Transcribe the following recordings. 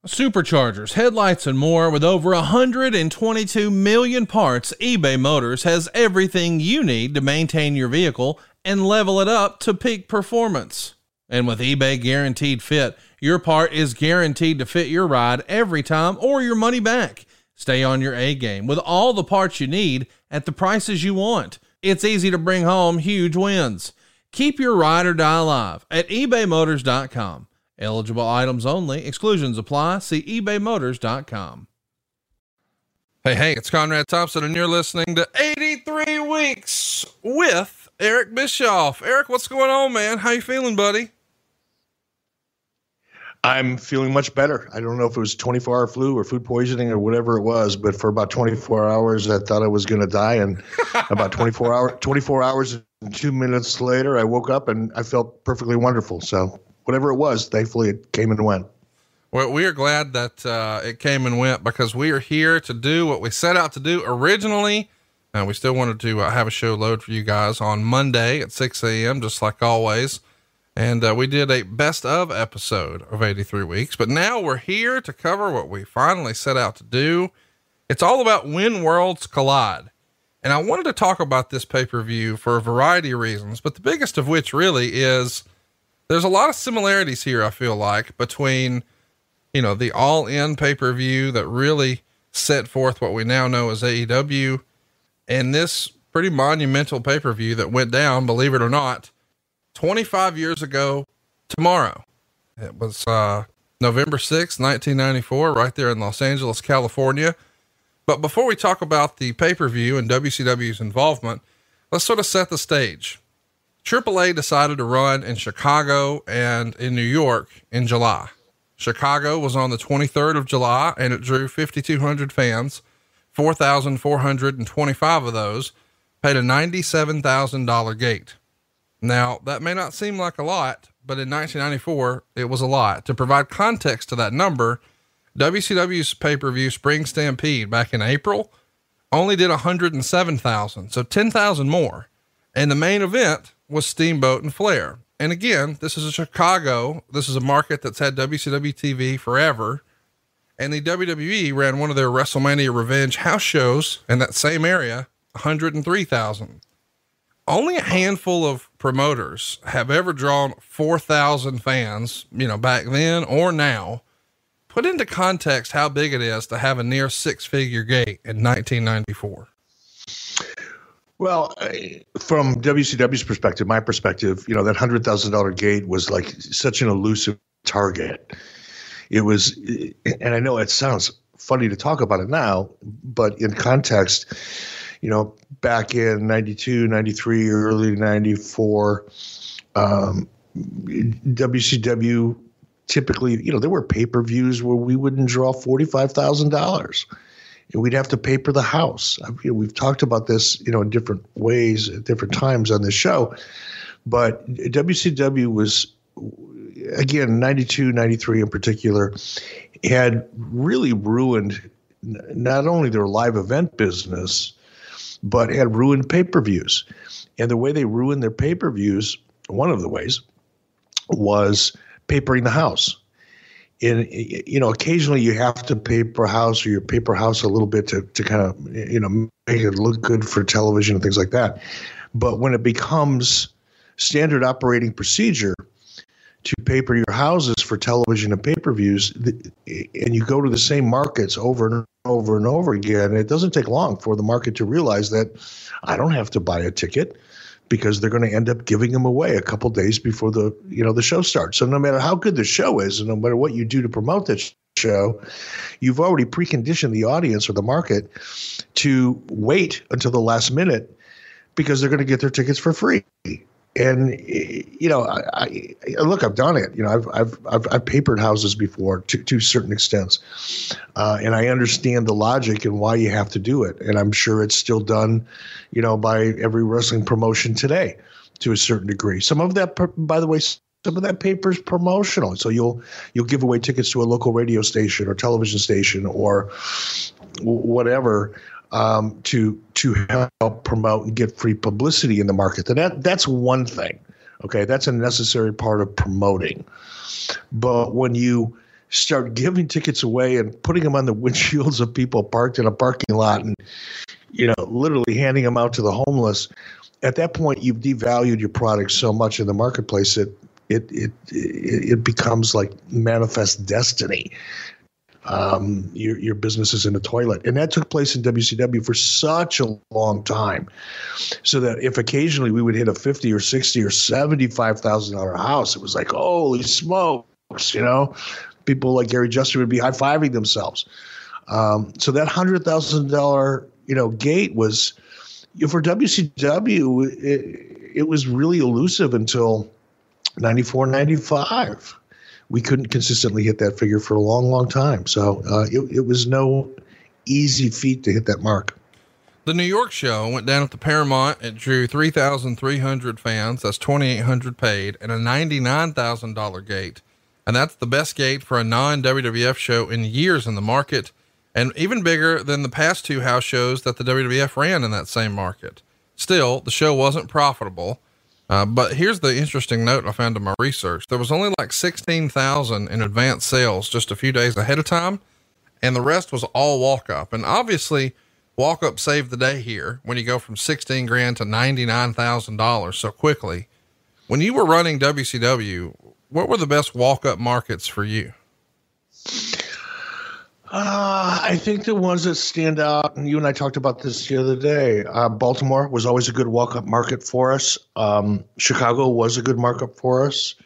Superchargers, headlights, and more. With over 122 million parts, eBay Motors has everything you need to maintain your vehicle and level it up to peak performance. And with eBay Guaranteed Fit, your part is guaranteed to fit your ride every time or your money back. Stay on your A game with all the parts you need at the prices you want. It's easy to bring home huge wins. Keep your ride or die alive at ebaymotors.com. Eligible items only. Exclusions apply. See ebaymotors.com. Hey, it's Conrad Thompson, and you're listening to 83 Weeks with Eric Bischoff. Eric, what's going on, man? How you feeling, buddy? I'm feeling much better. I don't know if it was 24-hour flu or food poisoning or whatever it was, but for about 24 hours, I thought I was going to die. And about 24 hours and 2 minutes later, I woke up and I felt perfectly wonderful. So whatever it was, thankfully it came and went. Well, we are glad that it came and went, because we are here to do what we set out to do originally. And we still wanted to have a show load for you guys on Monday at 6 a.m., just like always. And we did a best of episode of 83 Weeks, but now we're here to cover what we finally set out to do. It's all about When Worlds Collide. And I wanted to talk about this pay-per-view for a variety of reasons, but the biggest of which really is there's a lot of similarities here, I feel like, between, the All In pay-per-view that really set forth what we now know as AEW, and this pretty monumental pay-per-view that went down, believe it or not, 25 years ago tomorrow. It was November 6th, 1994, right there in Los Angeles, California. But before we talk about the pay-per-view and WCW's involvement, let's sort of set the stage. AAA decided to run in Chicago and in New York in July. Chicago was on the 23rd of July, and it drew 5,200 fans. 4,425 of those paid a $97,000 gate. Now, that may not seem like a lot, but in 1994, it was a lot. To provide context to that number, WCW's pay-per-view Spring Stampede back in April only did 107,000, so 10,000 more. And the main event was Steamboat and Flair. And again, this is This is a market that's had WCW TV forever. And the WWE ran one of their WrestleMania Revenge house shows in that same area, 103,000. Only a handful of promoters have ever drawn 4,000 fans, back then or now. Put into context how big it is to have a near six-figure gate in 1994. Well, from WCW's perspective, my perspective, that $100,000 gate was like such an elusive target. It was, and I know it sounds funny to talk about it now, but in context, back in 92, 93, early 94, WCW typically, there were pay-per-views where we wouldn't draw $45,000 and we'd have to paper the house. We've talked about this, in different ways at different times on this show, but WCW was, again, 92, 93 in particular, had really ruined not only their live event business, but had ruined pay-per-views. And the way they ruined their pay-per-views, one of the ways, was papering the house. And, occasionally you have to paper house, or you paper house a little bit to kind of, make it look good for television and things like that. But when it becomes standard operating procedure to paper your houses for television and pay-per-views, and you go to the same markets over and over and over again, it doesn't take long for the market to realize that I don't have to buy a ticket, because they're going to end up giving them away a couple days before the show starts. So no matter how good the show is, and no matter what you do to promote that show, you've already preconditioned the audience or the market to wait until the last minute, because they're going to get their tickets for free. And, I look, I've done it. I've papered houses before to certain extents. And I understand the logic and why you have to do it. And I'm sure it's still done, by every wrestling promotion today to a certain degree. Some of that, by the way, some of that paper is promotional. So you'll give away tickets to a local radio station or television station or whatever, to help promote and get free publicity in the market. And that's one thing. Okay. That's a necessary part of promoting. But when you start giving tickets away and putting them on the windshields of people parked in a parking lot and, literally handing them out to the homeless, at that point, you've devalued your product so much in the marketplace that it becomes like manifest destiny. Your business is in the toilet. And that took place in WCW for such a long time. So that if occasionally we would hit a $50 or $60 or $75,000 house, it was like, holy smokes, people like Gary Juster would be high-fiving themselves. So that $100,000, gate was, for WCW, it was really elusive until 94, 95. We couldn't consistently hit that figure for a long, long time. So it was no easy feat to hit that mark. The New York show went down at the Paramount. It drew 3,300 fans. That's 2,800 paid and a $99,000 gate. And that's the best gate for a non-WWF show in years in the market, and even bigger than the past two house shows that the WWF ran in that same market. Still, the show wasn't profitable. But here's the interesting note I found in my research. There was only like 16,000 in advance sales just a few days ahead of time, and the rest was all walk up. And obviously walk up saved the day here when you go from 16 grand to $99,000 so quickly. When you were running WCW, what were the best walk up markets for you? I think the ones that stand out, and you and I talked about this the other day, Baltimore was always a good walk-up market for us. Chicago was a good markup for us.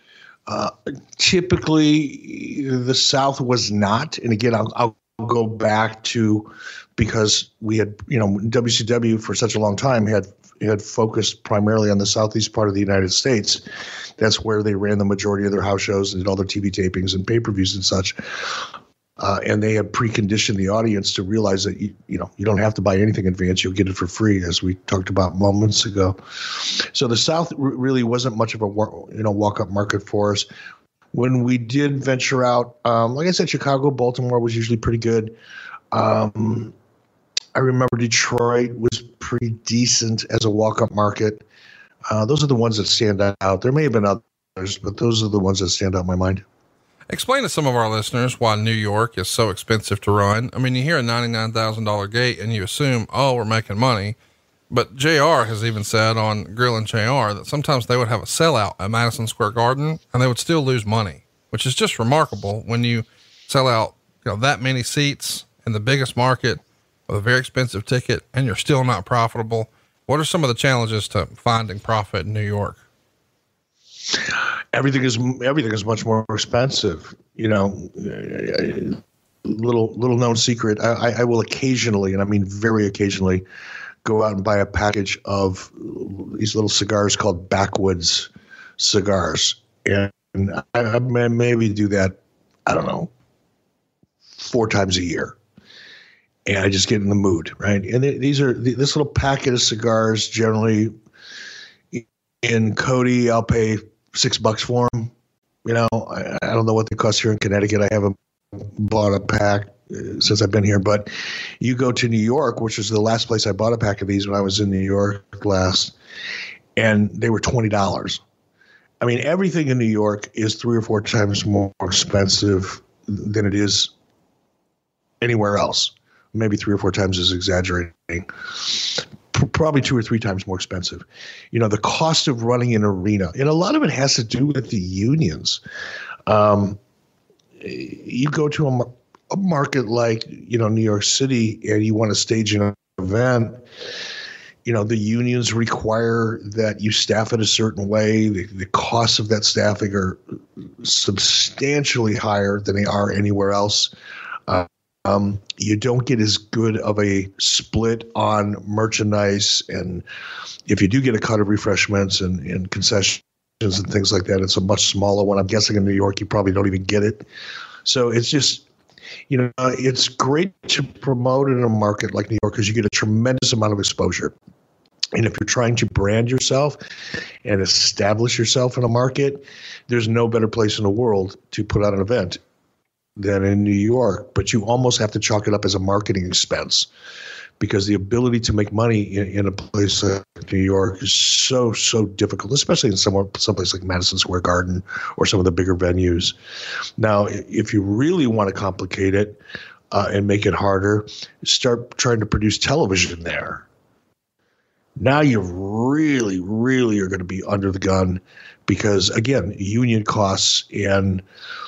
Typically, the South was not. And again, I'll go back to, because we had, WCW for such a long time had focused primarily on the southeast part of the United States. That's where they ran the majority of their house shows and did all their TV tapings and pay-per-views and such. And they had preconditioned the audience to realize that you don't have to buy anything in advance; you'll get it for free, as we talked about moments ago. So the South really wasn't much of a walk-up market for us. When we did venture out, like I said, Chicago, Baltimore was usually pretty good. I remember Detroit was pretty decent as a walk-up market. Those are the ones that stand out. There may have been others, but those are the ones that stand out in my mind. Explain to some of our listeners why New York is so expensive to run. I mean, you hear a $99,000 gate and you assume, oh, we're making money. But JR has even said on Grill and JR that sometimes they would have a sellout at Madison Square Garden and they would still lose money, which is just remarkable when you sell out, that many seats in the biggest market with a very expensive ticket and you're still not profitable. What are some of the challenges to finding profit in New York? Everything is much more expensive. Little known secret. I will occasionally, and I mean very occasionally, go out and buy a package of these little cigars called Backwoods cigars, and I maybe do that, I don't know, 4 times a year. And I just get in the mood, right? And this little packet of cigars, generally in Cody, I'll pay $6 for them. I don't know what they cost here in Connecticut. I haven't bought a pack since I've been here, but you go to New York, which is the last place I bought a pack of these when I was in New York last, and they were $20. I mean, everything in New York is 3 or 4 times more expensive than it is anywhere else. Maybe 3 or 4 times is exaggerating. Probably 2 or 3 times more expensive. The cost of running an arena, and a lot of it has to do with the unions. You go to a market like, New York City, and you want to stage an event, the unions require that you staff it a certain way. The costs of that staffing are substantially higher than they are anywhere else. You don't get as good of a split on merchandise. And if you do get a cut of refreshments and concessions and things like that, it's a much smaller one. I'm guessing in New York, you probably don't even get it. So it's just, it's great to promote in a market like New York because you get a tremendous amount of exposure. And if you're trying to brand yourself and establish yourself in a market, there's no better place in the world to put on an event than in New York. But you almost have to chalk it up as a marketing expense because the ability to make money in a place like New York is so difficult, especially in someplace like Madison Square Garden or some of the bigger venues. Now, if you really want to complicate it and make it harder, start trying to produce television there. Now you really are going to be under the gun because, again, union costs and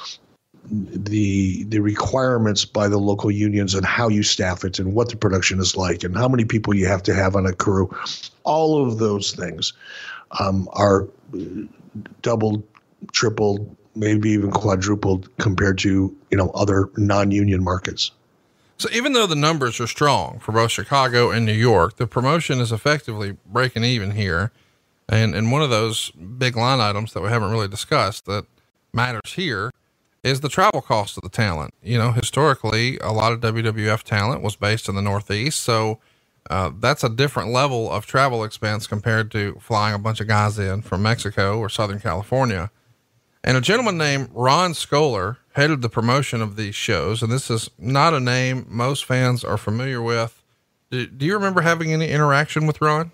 the requirements by the local unions and how you staff it and what the production is like and how many people you have to have on a crew, all of those things are doubled, tripled, maybe even quadrupled compared to, other non-union markets. So even though the numbers are strong for both Chicago and New York, the promotion is effectively breaking even here. And one of those big line items that we haven't really discussed that matters here is the travel cost of the talent. Historically, a lot of WWF talent was based in the Northeast. So that's a different level of travel expense compared to flying a bunch of guys in from Mexico or Southern California. And a gentleman named Ron Skoler headed the promotion of these shows. And this is not a name most fans are familiar with. Do you remember having any interaction with Ron?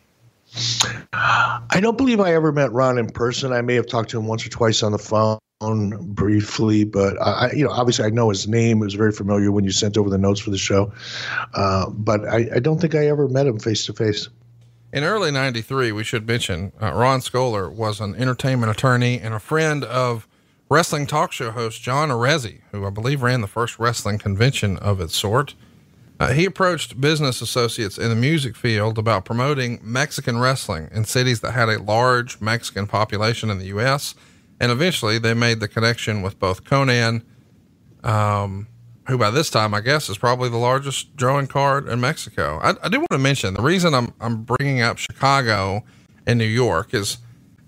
I don't believe I ever met Ron in person. I may have talked to him once or twice on the phone briefly, but obviously I know his name. It was very familiar when you sent over the notes for the show. But I don't think I ever met him face to face. In early 93, we should mention, Ron Skoler was an entertainment attorney and a friend of wrestling talk show host John Arezzi, who I believe ran the first wrestling convention of its sort. He approached business associates in the music field about promoting Mexican wrestling in cities that had a large Mexican population in the U.S. And eventually they made the connection with both Conan, who by this time, I guess, is probably the largest drawing card in Mexico. I do want to mention the reason I'm bringing up Chicago and New York is,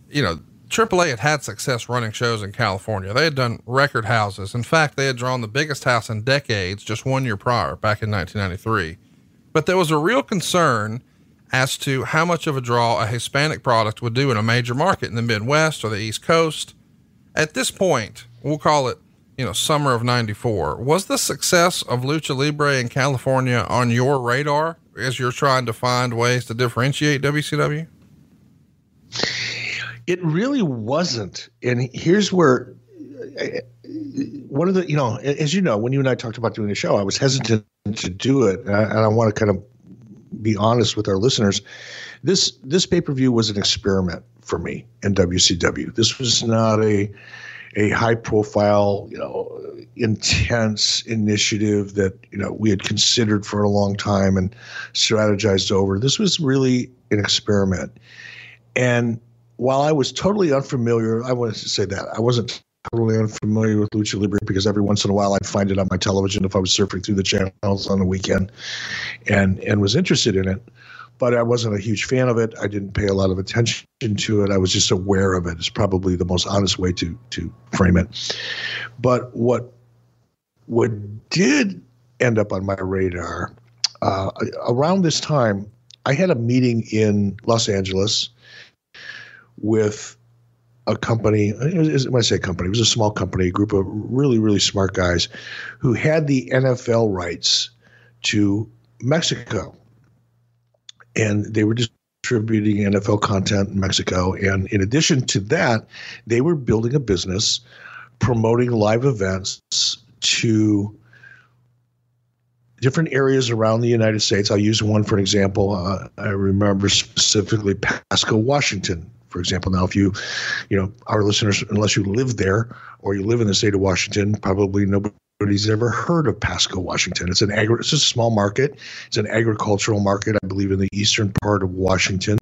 AAA had success running shows in California. They had done record houses. In fact, they had drawn the biggest house in decades just 1 year prior, back in 1993. But there was a real concern as to how much of a draw a Hispanic product would do in a major market in the Midwest or the East Coast. At this point, we'll call it, summer of 94. Was the success of Lucha Libre in California on your radar as you're trying to find ways to differentiate WCW? It really wasn't. And here's where one of the, as you know, when you and I talked about doing the show, I was hesitant to do it. And I want to kind of be honest with our listeners. This pay-per-view was an experiment for me in WCW. This was not a high profile, intense initiative that, we had considered for a long time and strategized over. This was really an experiment. And while I was totally unfamiliar, I wanted to say that I wasn't totally unfamiliar with Lucha Libre because every once in a while I'd find it on my television if I was surfing through the channels on the weekend and was interested in it. But I wasn't a huge fan of it. I didn't pay a lot of attention to it. I was just aware of it. It's probably the most honest way to frame it. But what did end up on my radar, around this time, I had a meeting in Los Angeles with a company. When I say company, it was a small company, a group of really, really smart guys who had the NFL rights to Mexico. And they were distributing NFL content in Mexico. And in addition to that, they were building a business promoting live events to different areas around the United States. I'll use one for an example. I remember specifically Pasco, Washington, for example. Now, if our listeners, unless you live there or you live in the state of Washington, probably nobody's ever heard of Pasco, Washington. It's a small market. It's an agricultural market, I believe, in the eastern part of Washington.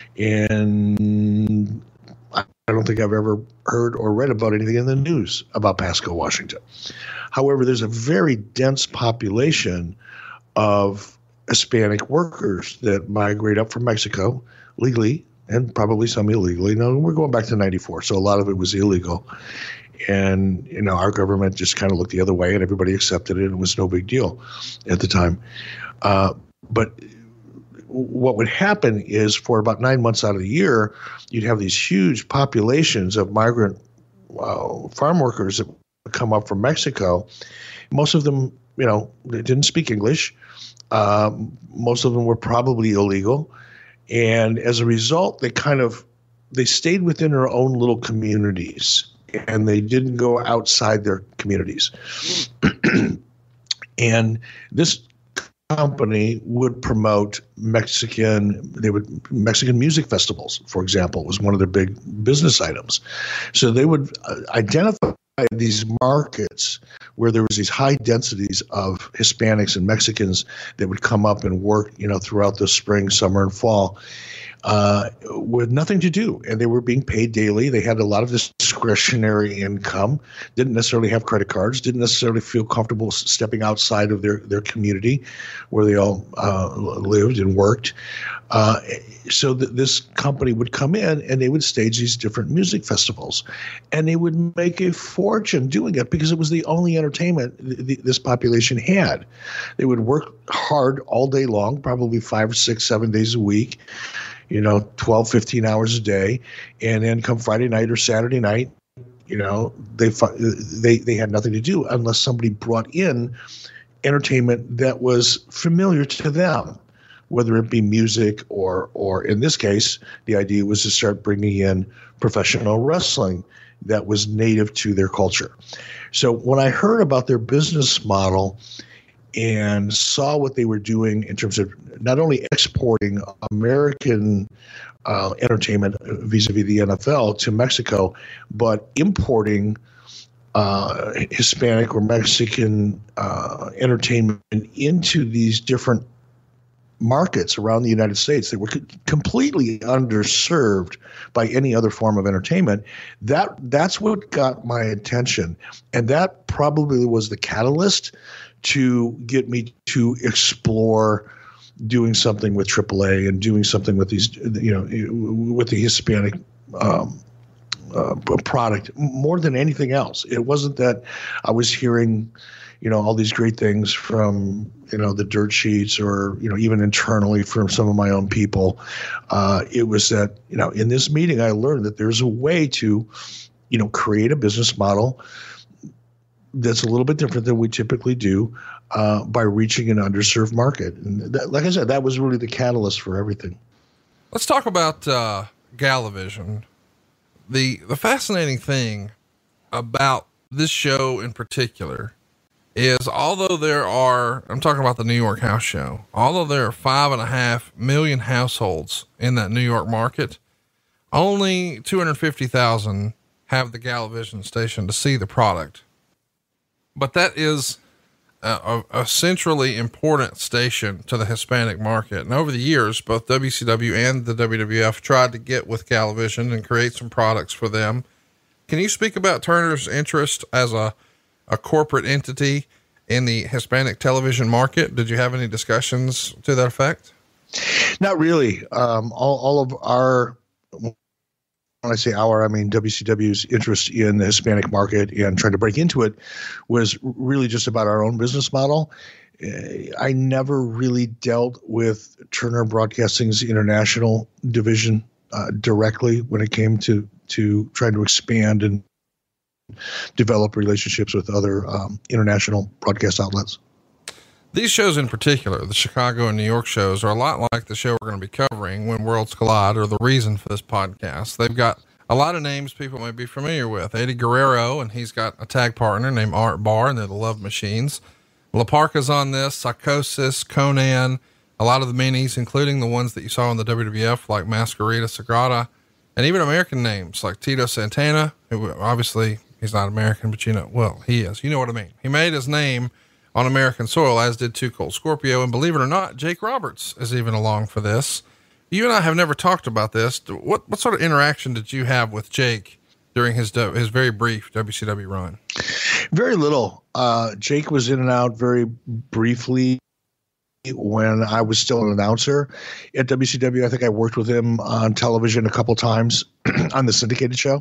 And I don't think I've ever heard or read about anything in the news about Pasco, Washington. However, there's a very dense population of Hispanic workers that migrate up from Mexico legally and probably some illegally. Now, we're going back to 94, so a lot of it was illegal. And, our government just kind of looked the other way and everybody accepted it. And it was no big deal at the time. But what would happen is for about 9 months out of the year, you'd have these huge populations of migrant farm workers that would come up from Mexico. Most of them, they didn't speak English. Most of them were probably illegal. And as a result, they stayed within their own little communities and they didn't go outside their communities. And this company would promote Mexican music festivals, for example, was one of their big business items. So they would identify these markets where there was these high densities of Hispanics and Mexicans that would come up and work, throughout the spring, summer, and fall, with nothing to do. And they were being paid daily. They had a lot of discretionary income, didn't necessarily have credit cards, didn't necessarily feel comfortable stepping outside of their community where they all lived and worked. So this company would come in and they would stage these different music festivals, and they would make a fortune doing it because it was the only entertainment this population had. They would work hard all day long, probably 5, 6, 7 days a week, 12, 15 hours a day. And then come Friday night or Saturday night, they had nothing to do unless somebody brought in entertainment that was familiar to them, whether it be music or in this case, the idea was to start bringing in professional wrestling that was native to their culture. So when I heard about their business model and saw what they were doing in terms of not only exporting American entertainment vis-a-vis the NFL to Mexico, but importing Hispanic or Mexican entertainment into these different markets around the United States that were completely underserved by any other form of entertainment, that's what got my attention. And that probably was the catalyst to get me to explore doing something with AAA and doing something with these, with the Hispanic product more than anything else. It wasn't that I was hearing, all these great things from, the dirt sheets or, even internally from some of my own people. It was that, in this meeting, I learned that there's a way to, create a business model that's a little bit different than we typically do by reaching an underserved market. And that, like I said, that was really the catalyst for everything. Let's talk about Galavision. The fascinating thing about this show in particular is although I'm talking about the New York house show, although there are 5.5 million households in that New York market, only 250,000 have the Galavision station to see the product. But that is a centrally important station to the Hispanic market. And over the years, both WCW and the WWF tried to get with Galavision and create some products for them. Can you speak about Turner's interest as a corporate entity in the Hispanic television market? Did you have any discussions to that effect? Not really. All of our, when I say our, I mean WCW's interest in the Hispanic market and trying to break into it was really just about our own business model. I never really dealt with Turner Broadcasting's international division directly when it came to trying to expand and develop relationships with other international broadcast outlets. These shows in particular, the Chicago and New York shows, are a lot like the show we're going to be covering, When Worlds Collide, or the reason for this podcast. They've got a lot of names people may be familiar with. Eddie Guerrero, and he's got a tag partner named Art Barr, and they're the Love Machines. La Parka's on this, Psychosis, Conan, a lot of the minis, including the ones that you saw in the WWF, like Masquerita Sagrada, and even American names like Tito Santana, who obviously he's not American, but he is. You know what I mean? He made his name on American soil, as did Too Cold Scorpio. And believe it or not, Jake Roberts is even along for this. You and I have never talked about this. What sort of interaction did you have with Jake during his very brief WCW run? Very little. Jake was in and out very briefly when I was still an announcer at WCW. I think I worked with him on television a couple times on the syndicated show.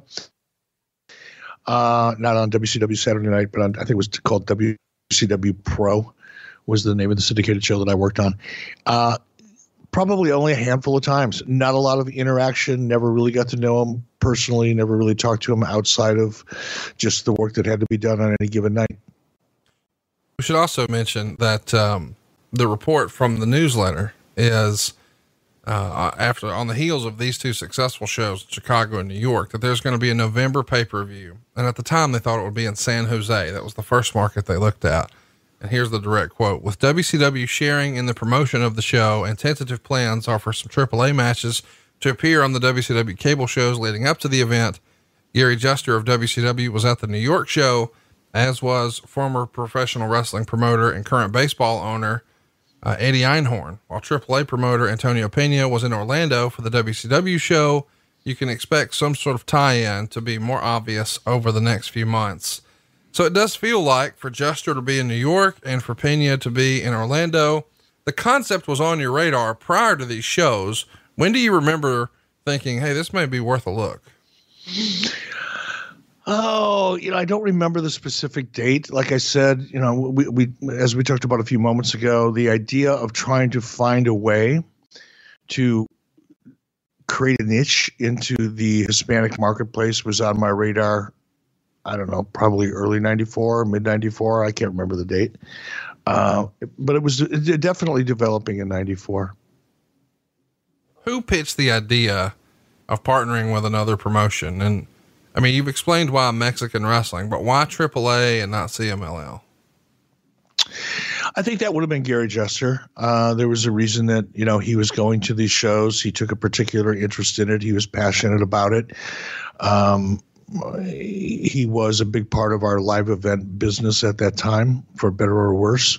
Not on WCW Saturday Night, but I think it was called WCW Pro was the name of the syndicated show that I worked on. Probably only a handful of times. Not a lot of interaction. Never really got to know him personally. Never really talked to him outside of just the work that had to be done on any given night. We should also mention that the report from the newsletter is, after on the heels of these two successful shows in Chicago and New York, that there's going to be a November pay-per-view. And at the time they thought it would be in San Jose. That was the first market they looked at. And here's the direct quote: with WCW sharing in the promotion of the show, and tentative plans are for some AAA matches to appear on the WCW cable shows leading up to the event. Gary Juster of WCW was at the New York show, as was former professional wrestling promoter and current baseball owner, Eddie Einhorn, while AAA promoter Antonio Pena was in Orlando for the WCW show. You can expect some sort of tie-in to be more obvious over the next few months. So it does feel like for Juster to be in New York and for Pena to be in Orlando, the concept was on your radar prior to these shows. When do you remember thinking, hey, this may be worth a look? Oh, I don't remember the specific date. Like I said, we as we talked about a few moments ago, the idea of trying to find a way to create a niche into the Hispanic marketplace was on my radar. I don't know, probably early 94, mid 94. I can't remember the date. But it was definitely developing in 94. Who pitched the idea of partnering with another promotion? And I mean, you've explained why Mexican wrestling, but why AAA and not CMLL? I think that would have been Gary Juster. There was a reason that, he was going to these shows. He took a particular interest in it. He was passionate about it. He was a big part of our live event business at that time, for better or worse.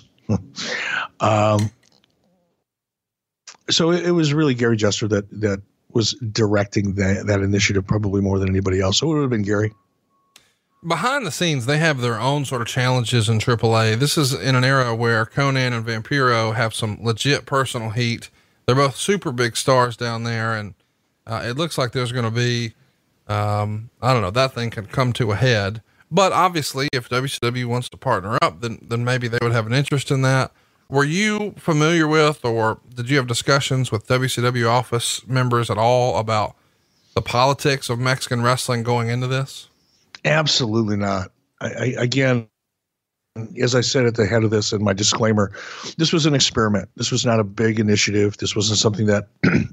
So it was really Gary Juster that was directing that initiative, probably more than anybody else. So it would have been Gary. Behind the scenes, they have their own sort of challenges in AAA. This is in an era where Conan and Vampiro have some legit personal heat. They're both super big stars down there. And it looks like there's going to be, I don't know, that thing can come to a head. But obviously, if WCW wants to partner up, then maybe they would have an interest in that. Were you familiar with, or did you have discussions with WCW office members at all about the politics of Mexican wrestling going into this? Absolutely not. Again, as I said at the head of this in my disclaimer, this was an experiment. This was not a big initiative. This wasn't something that,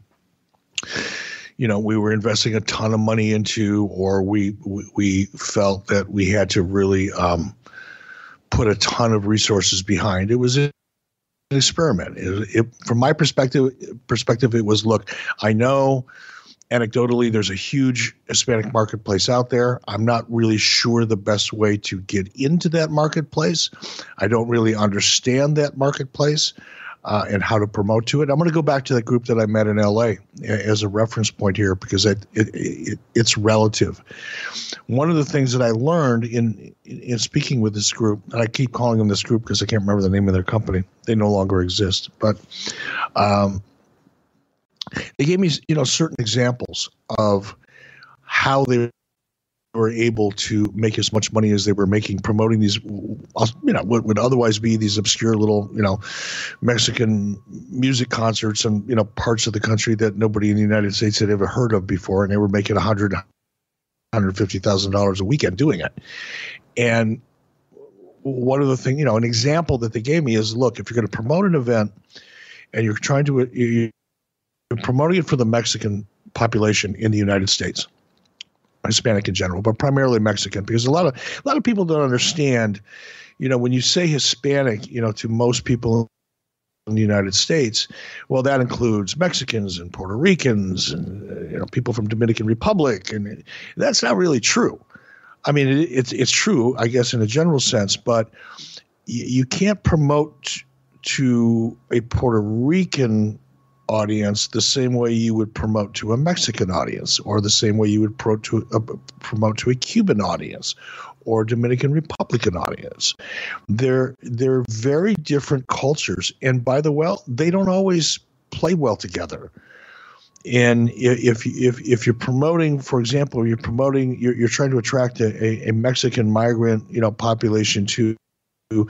we were investing a ton of money into, or we felt that we had to really put a ton of resources behind. It was an experiment. From my perspective, it was, look, I know anecdotally there's a huge Hispanic marketplace out there. I'm not really sure the best way to get into that marketplace. I don't really understand that marketplace and how to promote to it. I'm going to go back to that group that I met in LA as a reference point here, because it's relative. One of the things that I learned in speaking with this group, and I keep calling them this group because I can't remember the name of their company. They no longer exist, but they gave me, certain examples of how they were able to make as much money as they were making promoting these, what would otherwise be these obscure little, Mexican music concerts and, parts of the country that nobody in the United States had ever heard of before. And they were making $150,000 a weekend doing it. And one of the things, an example that they gave me is, look, if you're going to promote an event and you're promoting it for the Mexican population in the United States, Hispanic in general, but primarily Mexican, because a lot of people don't understand, when you say Hispanic, to most people in the United States, well, that includes Mexicans and Puerto Ricans and, people from Dominican Republic. And that's not really true. I mean, it's true, I guess, in a general sense, but you can't promote to a Puerto Rican audience the same way you would promote to a Mexican audience, or the same way you would promote to a Cuban audience or Dominican Republican audience. They're very different cultures, and by the way, they don't always play well together. And if you're promoting, for example, you're trying to attract a Mexican migrant, population to a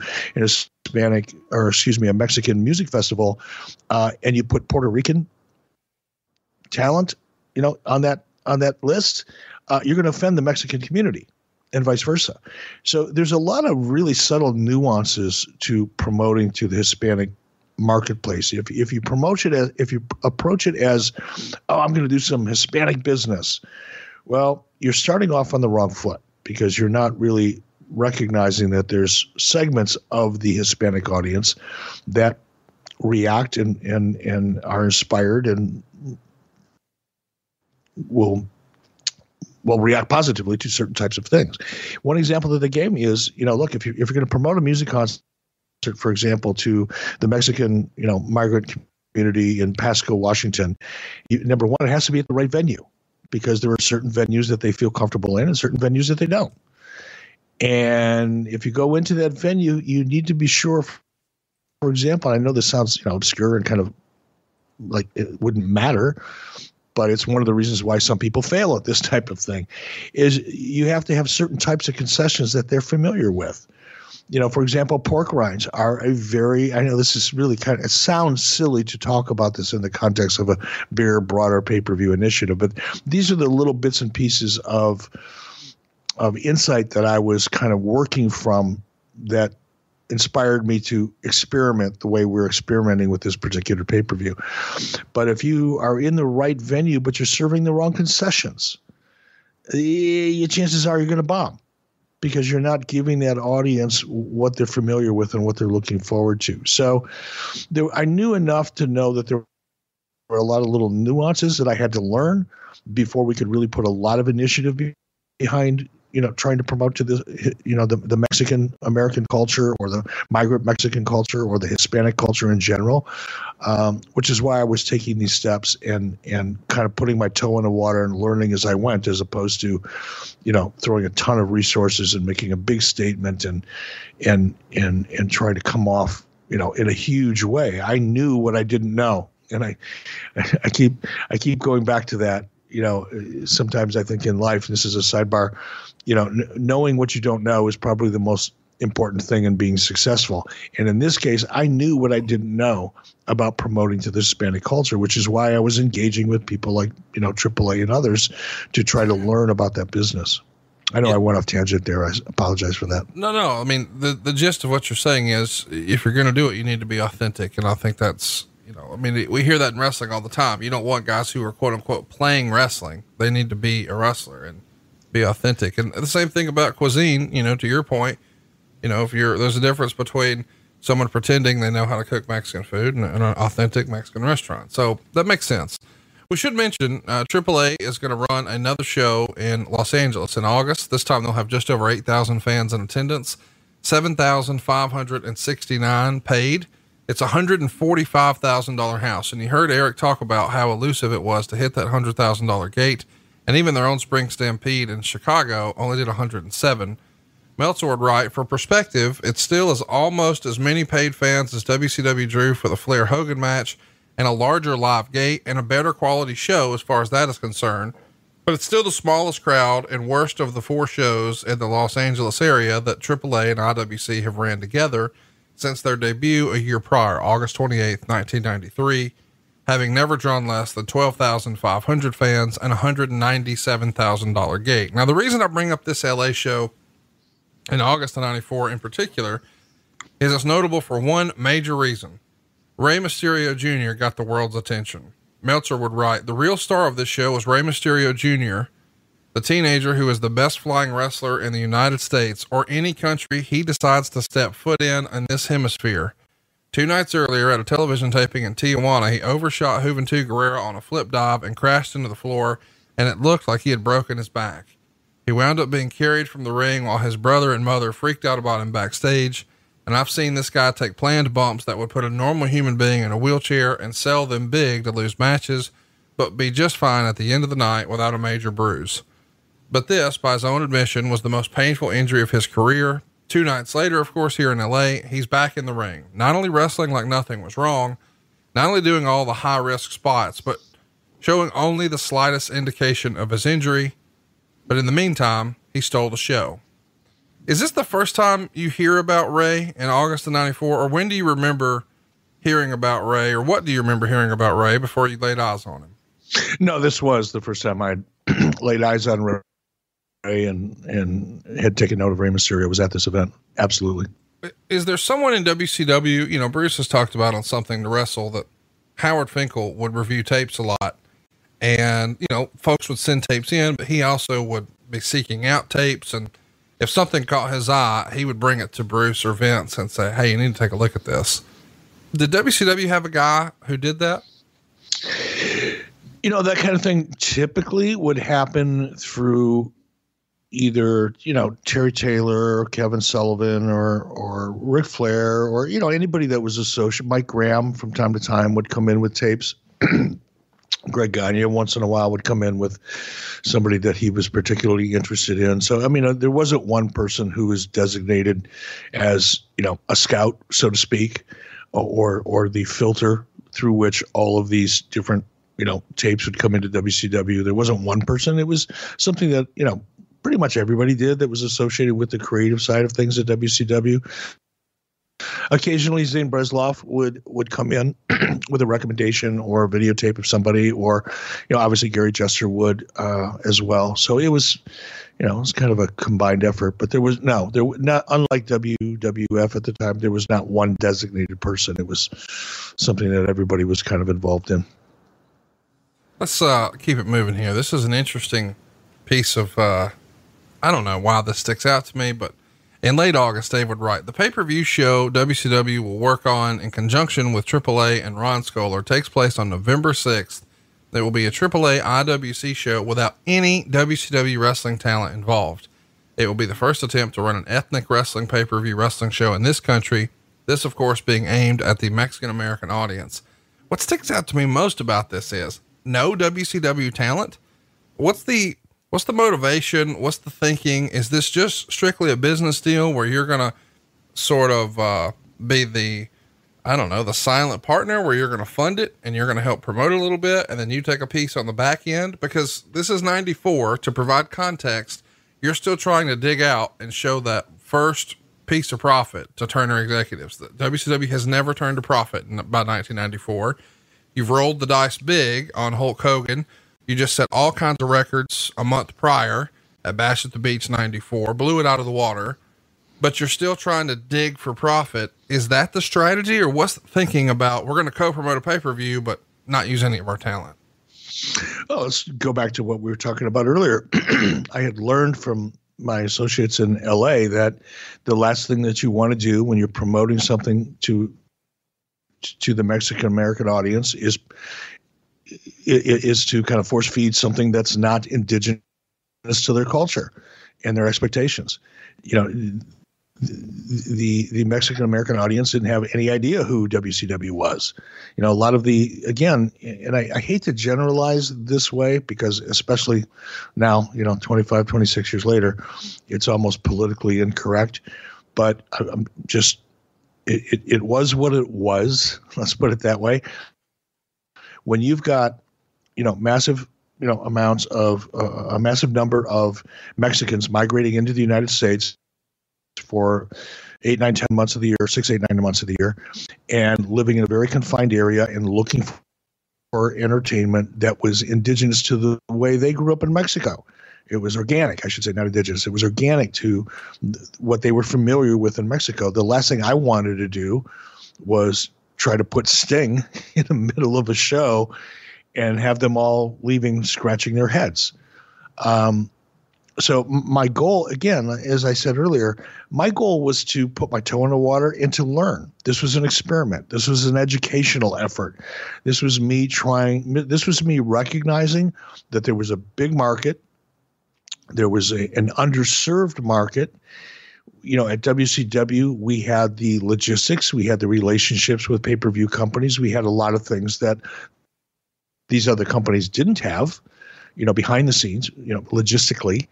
Mexican music festival, and you put Puerto Rican talent, on that list, you're going to offend the Mexican community, and vice versa. So there's a lot of really subtle nuances to promoting to the Hispanic marketplace. If you approach it as, oh, I'm going to do some Hispanic business, well, you're starting off on the wrong foot, because you're not really recognizing that there's segments of the Hispanic audience that react and are inspired and will react positively to certain types of things. One example that they gave me is, look, if you're going to promote a music concert, for example, to the Mexican, migrant community in Pasco, Washington, number one, it has to be at the right venue, because there are certain venues that they feel comfortable in and certain venues that they don't. And if you go into that venue, you need to be sure, for example, I know this sounds, obscure and kind of like it wouldn't matter, but it's one of the reasons why some people fail at this type of thing, is you have to have certain types of concessions that they're familiar with. For example, pork rinds are I know this is really it sounds silly to talk about this in the context of a bigger, broader pay-per-view initiative, but these are the little bits and pieces of insight that I was kind of working from that inspired me to experiment the way we're experimenting with this particular pay-per-view. But if you are in the right venue, but you're serving the wrong concessions, the chances are you're going to bomb, because you're not giving that audience what they're familiar with and what they're looking forward to. So I knew enough to know that there were a lot of little nuances that I had to learn before we could really put a lot of initiative behind trying to promote to the Mexican American culture, or the migrant Mexican culture, or the Hispanic culture in general, which is why I was taking these steps and kind of putting my toe in the water and learning as I went, as opposed to, throwing a ton of resources and making a big statement and trying to come off, in a huge way. I knew what I didn't know, and I keep going back to that. Sometimes I think in life, and this is a sidebar, knowing what you don't know is probably the most important thing in being successful. And in this case, I knew what I didn't know about promoting to the Hispanic culture, which is why I was engaging with people like, AAA and others to try to learn about that business. I know I went off tangent there. I apologize for that. No. I mean, the gist of what you're saying is, if you're going to do it, you need to be authentic. And I think that's, we hear that in wrestling all the time. You don't want guys who are quote unquote playing wrestling. They need to be a wrestler and be authentic. And the same thing about cuisine, to your point, there's a difference between someone pretending they know how to cook Mexican food and an authentic Mexican restaurant. So that makes sense. We should mention, AAA is going to run another show in Los Angeles in August. This time they'll have just over 8,000 fans in attendance, 7,569 paid. It's $145,000 house. And you heard Eric talk about how elusive it was to hit that $100,000 gate. And even their own Spring Stampede in Chicago only did 107. Meltzer would write, for perspective, it still is almost as many paid fans as WCW drew for the Flair Hogan match, and a larger live gate and a better quality show as far as that is concerned. But it's still the smallest crowd and worst of the 4 shows in the Los Angeles area that AAA and IWC have ran together since their debut a year prior, August 28th, 1993, having never drawn less than 12,500 fans and $197,000 gate. Now, the reason I bring up this LA show in August of 94 in particular is it's notable for one major reason. Rey Mysterio Jr. got the world's attention. Meltzer would write, the real star of this show was Rey Mysterio Jr., the teenager who is the best flying wrestler in the United States or any country he decides to step foot in this hemisphere. 2 nights earlier at a television taping in Tijuana, he overshot Juventud Guerrera on a flip dive and crashed into the floor, and it looked like he had broken his back. He wound up being carried from the ring while his brother and mother freaked out about him backstage. And I've seen this guy take planned bumps that would put a normal human being in a wheelchair and sell them big to lose matches, but be just fine at the end of the night without a major bruise. But this, by his own admission, was the most painful injury of his career. 2 nights later, of course, here in LA, he's back in the ring, not only wrestling like nothing was wrong, not only doing all the high risk spots, but showing only the slightest indication of his injury. But in the meantime, he stole the show. Is this the first time you hear about Rey in August of 94? Or when do you remember hearing about Rey, or what do you remember hearing about Rey before you laid eyes on him? No, this was the first time I'd laid eyes on Rey and had taken note of Rey Mysterio. Was at this event. Absolutely. is there someone in WCW, you know, Bruce has talked about on Something to Wrestle that Howard Finkel would review tapes a lot, and, you know, folks would send tapes in, but he also would be seeking out tapes. And if something caught his eye, he would bring it to Bruce or Vince and say, "Hey, you need to take a look at this." Did WCW have a guy who did that? You know, that kind of thing typically would happen through either, you know, Terry Taylor or Kevin Sullivan or Ric Flair, or, you know, anybody that was associated. Mike Graham from time to time would come in with tapes. Greg Gagne once in a while would come in with somebody that he was particularly interested in. So, I mean, there wasn't one person who was designated as, you know, a scout, so to speak, or the filter through which all of these different, you know, tapes would come into WCW. There wasn't one person. It was something that, you know, pretty much everybody did that was associated with the creative side of things at WCW. Occasionally, Zane Bresloff would come in with a recommendation or a videotape of somebody, or, you know, obviously Gary Jester would as well. So it was, you know, it was kind of a combined effort. But there was not, unlike WWF at the time, there was not one designated person. It was something that everybody was kind of involved in. Let's keep it moving here. This is an interesting piece of, I don't know why this sticks out to me, but in late August, Dave would write, "The pay-per-view show WCW will work on in conjunction with AAA and Ron Scholar takes place on November 6th. There will be a AAA IWC show without any WCW wrestling talent involved. It will be the first attempt to run an ethnic wrestling pay-per-view wrestling show in this country. This, of course, being aimed at the Mexican-American audience." What sticks out to me most about this is no WCW talent. What's the motivation? What's the thinking? Is this just strictly a business deal where you're going to sort of, be the, I don't know, the silent partner where you're going to fund it and you're going to help promote it a little bit, and then you take a piece on the back end? Because this is 94. To provide context, you're still trying to dig out and show that first piece of profit to Turner executives. That WCW has never turned a profit by 1994. You've rolled the dice big on Hulk Hogan. You just set all kinds of records a month prior at Bash at the Beach 94, blew it out of the water, but you're still trying to dig for profit. Is that the strategy, or what's the thinking about, we're going to co-promote a pay-per-view, but not use any of our talent? Oh, let's go back to what we were talking about earlier. I had learned from my associates in LA that the last thing that you want to do when you're promoting something to the Mexican American audience is to kind of force feed something that's not indigenous to their culture and their expectations. You know, the Mexican American audience didn't have any idea who WCW was. You know, a lot of again, and I hate to generalize this way because especially now, you know, 25, 26 years later, it's almost politically incorrect, but I'm just, it was what it was. Let's put it that way. When you've got, you know, massive, you know, amounts of a massive number of Mexicans migrating into the United States for 8, 9, 10 months of the year, 6, 8, 9 months of the year, and living in a very confined area and looking for entertainment that was indigenous to the way they grew up in Mexico. It was organic, I should say, not indigenous. It was organic to what they were familiar with in Mexico. The last thing I wanted to do was try to put Sting in the middle of a show and have them all leaving scratching their heads. So my goal, again, as I said earlier, my goal was to put my toe in the water and to learn. This was an experiment. This was an educational effort. This was me recognizing that there was a big market. There was an underserved market. You know, at WCW, we had the logistics, we had the relationships with pay-per-view companies. We had a lot of things that these other companies didn't have, you know, behind the scenes, you know, logistically.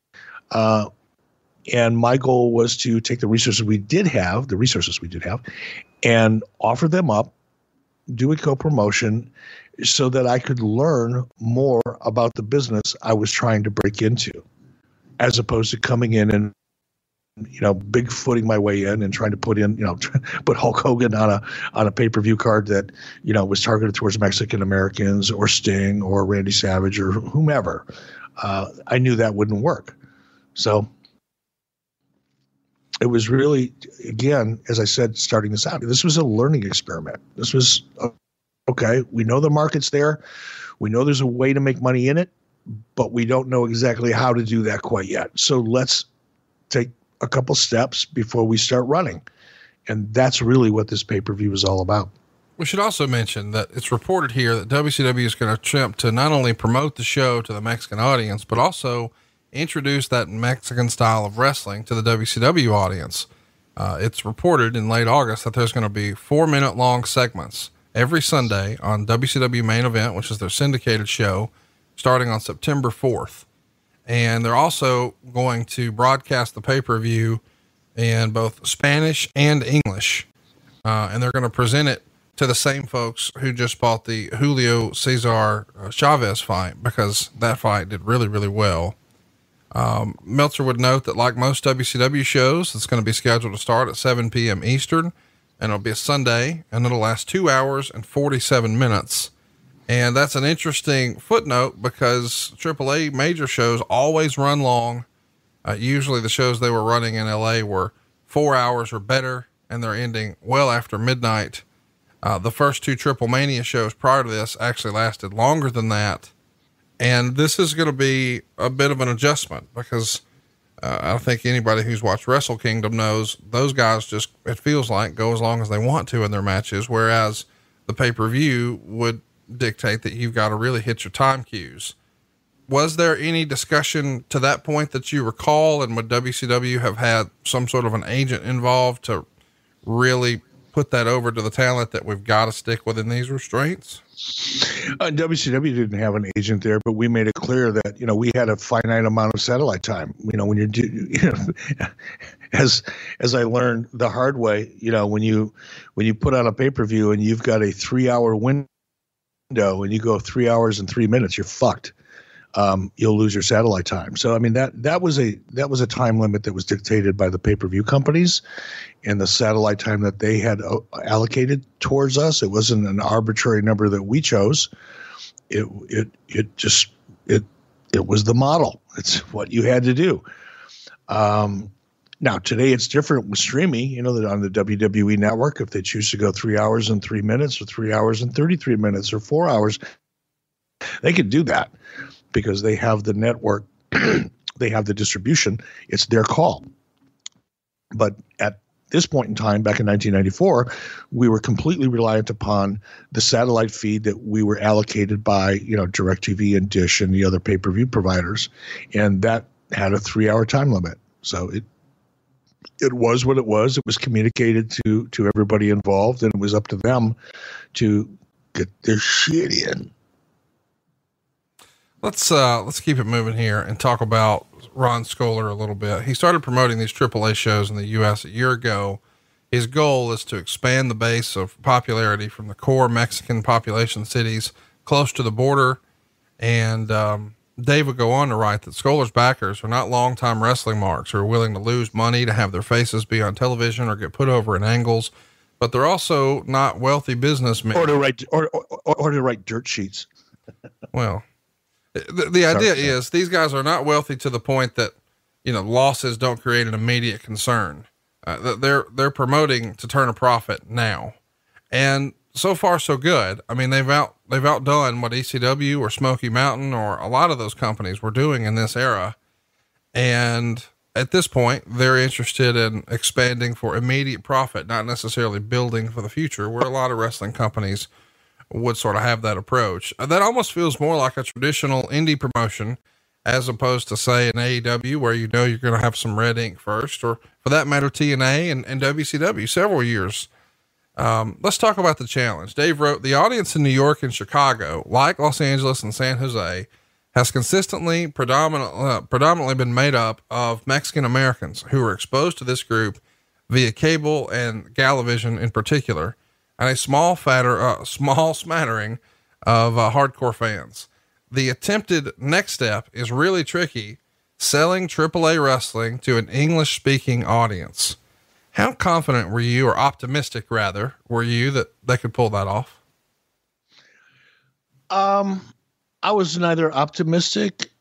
And my goal was to take the resources we did have, and offer them up, do a co-promotion so that I could learn more about the business I was trying to break into, as opposed to coming in and, you know, bigfooting my way in and trying to put Hulk Hogan on a pay-per-view card that, you know, was targeted towards Mexican Americans or Sting or Randy Savage or whomever. I knew that wouldn't work. So it was really, again, as I said, starting this out, this was a learning experiment. This was, okay, we know the market's there. We know there's a way to make money in it, but we don't know exactly how to do that quite yet. So let's take a couple steps before we start running. And that's really what this pay-per-view is all about. We should also mention that it's reported here that WCW is going to attempt to not only promote the show to the Mexican audience, but also introduce that Mexican style of wrestling to the WCW audience. It's reported in late August that there's going to be 4-minute long segments every Sunday on WCW Main Event, which is their syndicated show, starting on September 4th. And they're also going to broadcast the pay-per-view in both Spanish and English. And they're going to present it to the same folks who just bought the Julio Cesar Chavez fight, because that fight did really, really well. Meltzer would note that like most WCW shows, it's going to be scheduled to start at 7 p.m. Eastern, and it'll be a Sunday, and it'll last 2 hours and 47 minutes. And that's an interesting footnote because AAA major shows always run long. Usually the shows they were running in LA were 4 hours or better, and they're ending well after midnight. The first 2 Triple Mania shows prior to this actually lasted longer than that. And this is going to be a bit of an adjustment because I think anybody who's watched Wrestle Kingdom knows those guys just, it feels like, go as long as they want to in their matches. Whereas the pay-per-view would dictate that you've got to really hit your time cues. Was there any discussion to that point that you recall? And would WCW have had some sort of an agent involved to really put that over to the talent that we've got to stick within these restraints? WCW didn't have an agent there, but we made it clear that, we had a finite amount of satellite time. When you're, as I learned the hard way, when you put on a pay-per-view and you've got a 3-hour window and you go 3 hours and 3 minutes, you're fucked. You'll lose your satellite time. So, that was a time limit that was dictated by the pay-per-view companies and the satellite time that they had allocated towards us. It wasn't an arbitrary number that we chose. It was the model. It's what you had to do. Now today it's different with streaming, that on the WWE network, if they choose to go 3 hours and 3 minutes or 3 hours and 33 minutes or 4 hours, they can do that. Because they have the network, they have the distribution, it's their call. But at this point in time, back in 1994, we were completely reliant upon the satellite feed that we were allocated by, DirecTV and Dish and the other pay-per-view providers. And that had a 3-hour time limit. So it was what it was. It was communicated to everybody involved, and it was up to them to get their shit in. Let's keep it moving here and talk about Ron Skoler a little bit. He started promoting these AAA shows in the U.S. a year ago. His goal is to expand the base of popularity from the core Mexican population cities close to the border. And Dave would go on to write that Skoler's backers are not longtime wrestling marks who are willing to lose money to have their faces be on television or get put over in angles, but they're also not wealthy businessmen. Or to write dirt sheets. Well, the idea is these guys are not wealthy to the point that, losses don't create an immediate concern. They're promoting to turn a profit now. And so far so good. They've outdone what ECW or Smoky Mountain or a lot of those companies were doing in this era. And at this point, they're interested in expanding for immediate profit, not necessarily building for the future, where a lot of wrestling companies would sort of have that approach. That almost feels more like a traditional indie promotion as opposed to, say, an AEW where you're going to have some red ink first, or for that matter, TNA and WCW several years. Let's talk about the challenge. Dave wrote, the audience in New York and Chicago, like Los Angeles and San Jose, has consistently predominantly been made up of Mexican Americans who were exposed to this group via cable and Galavision in particular, and a small smattering of hardcore fans. The attempted next step is really tricky, selling AAA wrestling to an English speaking audience. How confident were you, or optimistic rather, were you that they could pull that off? I was neither optimistic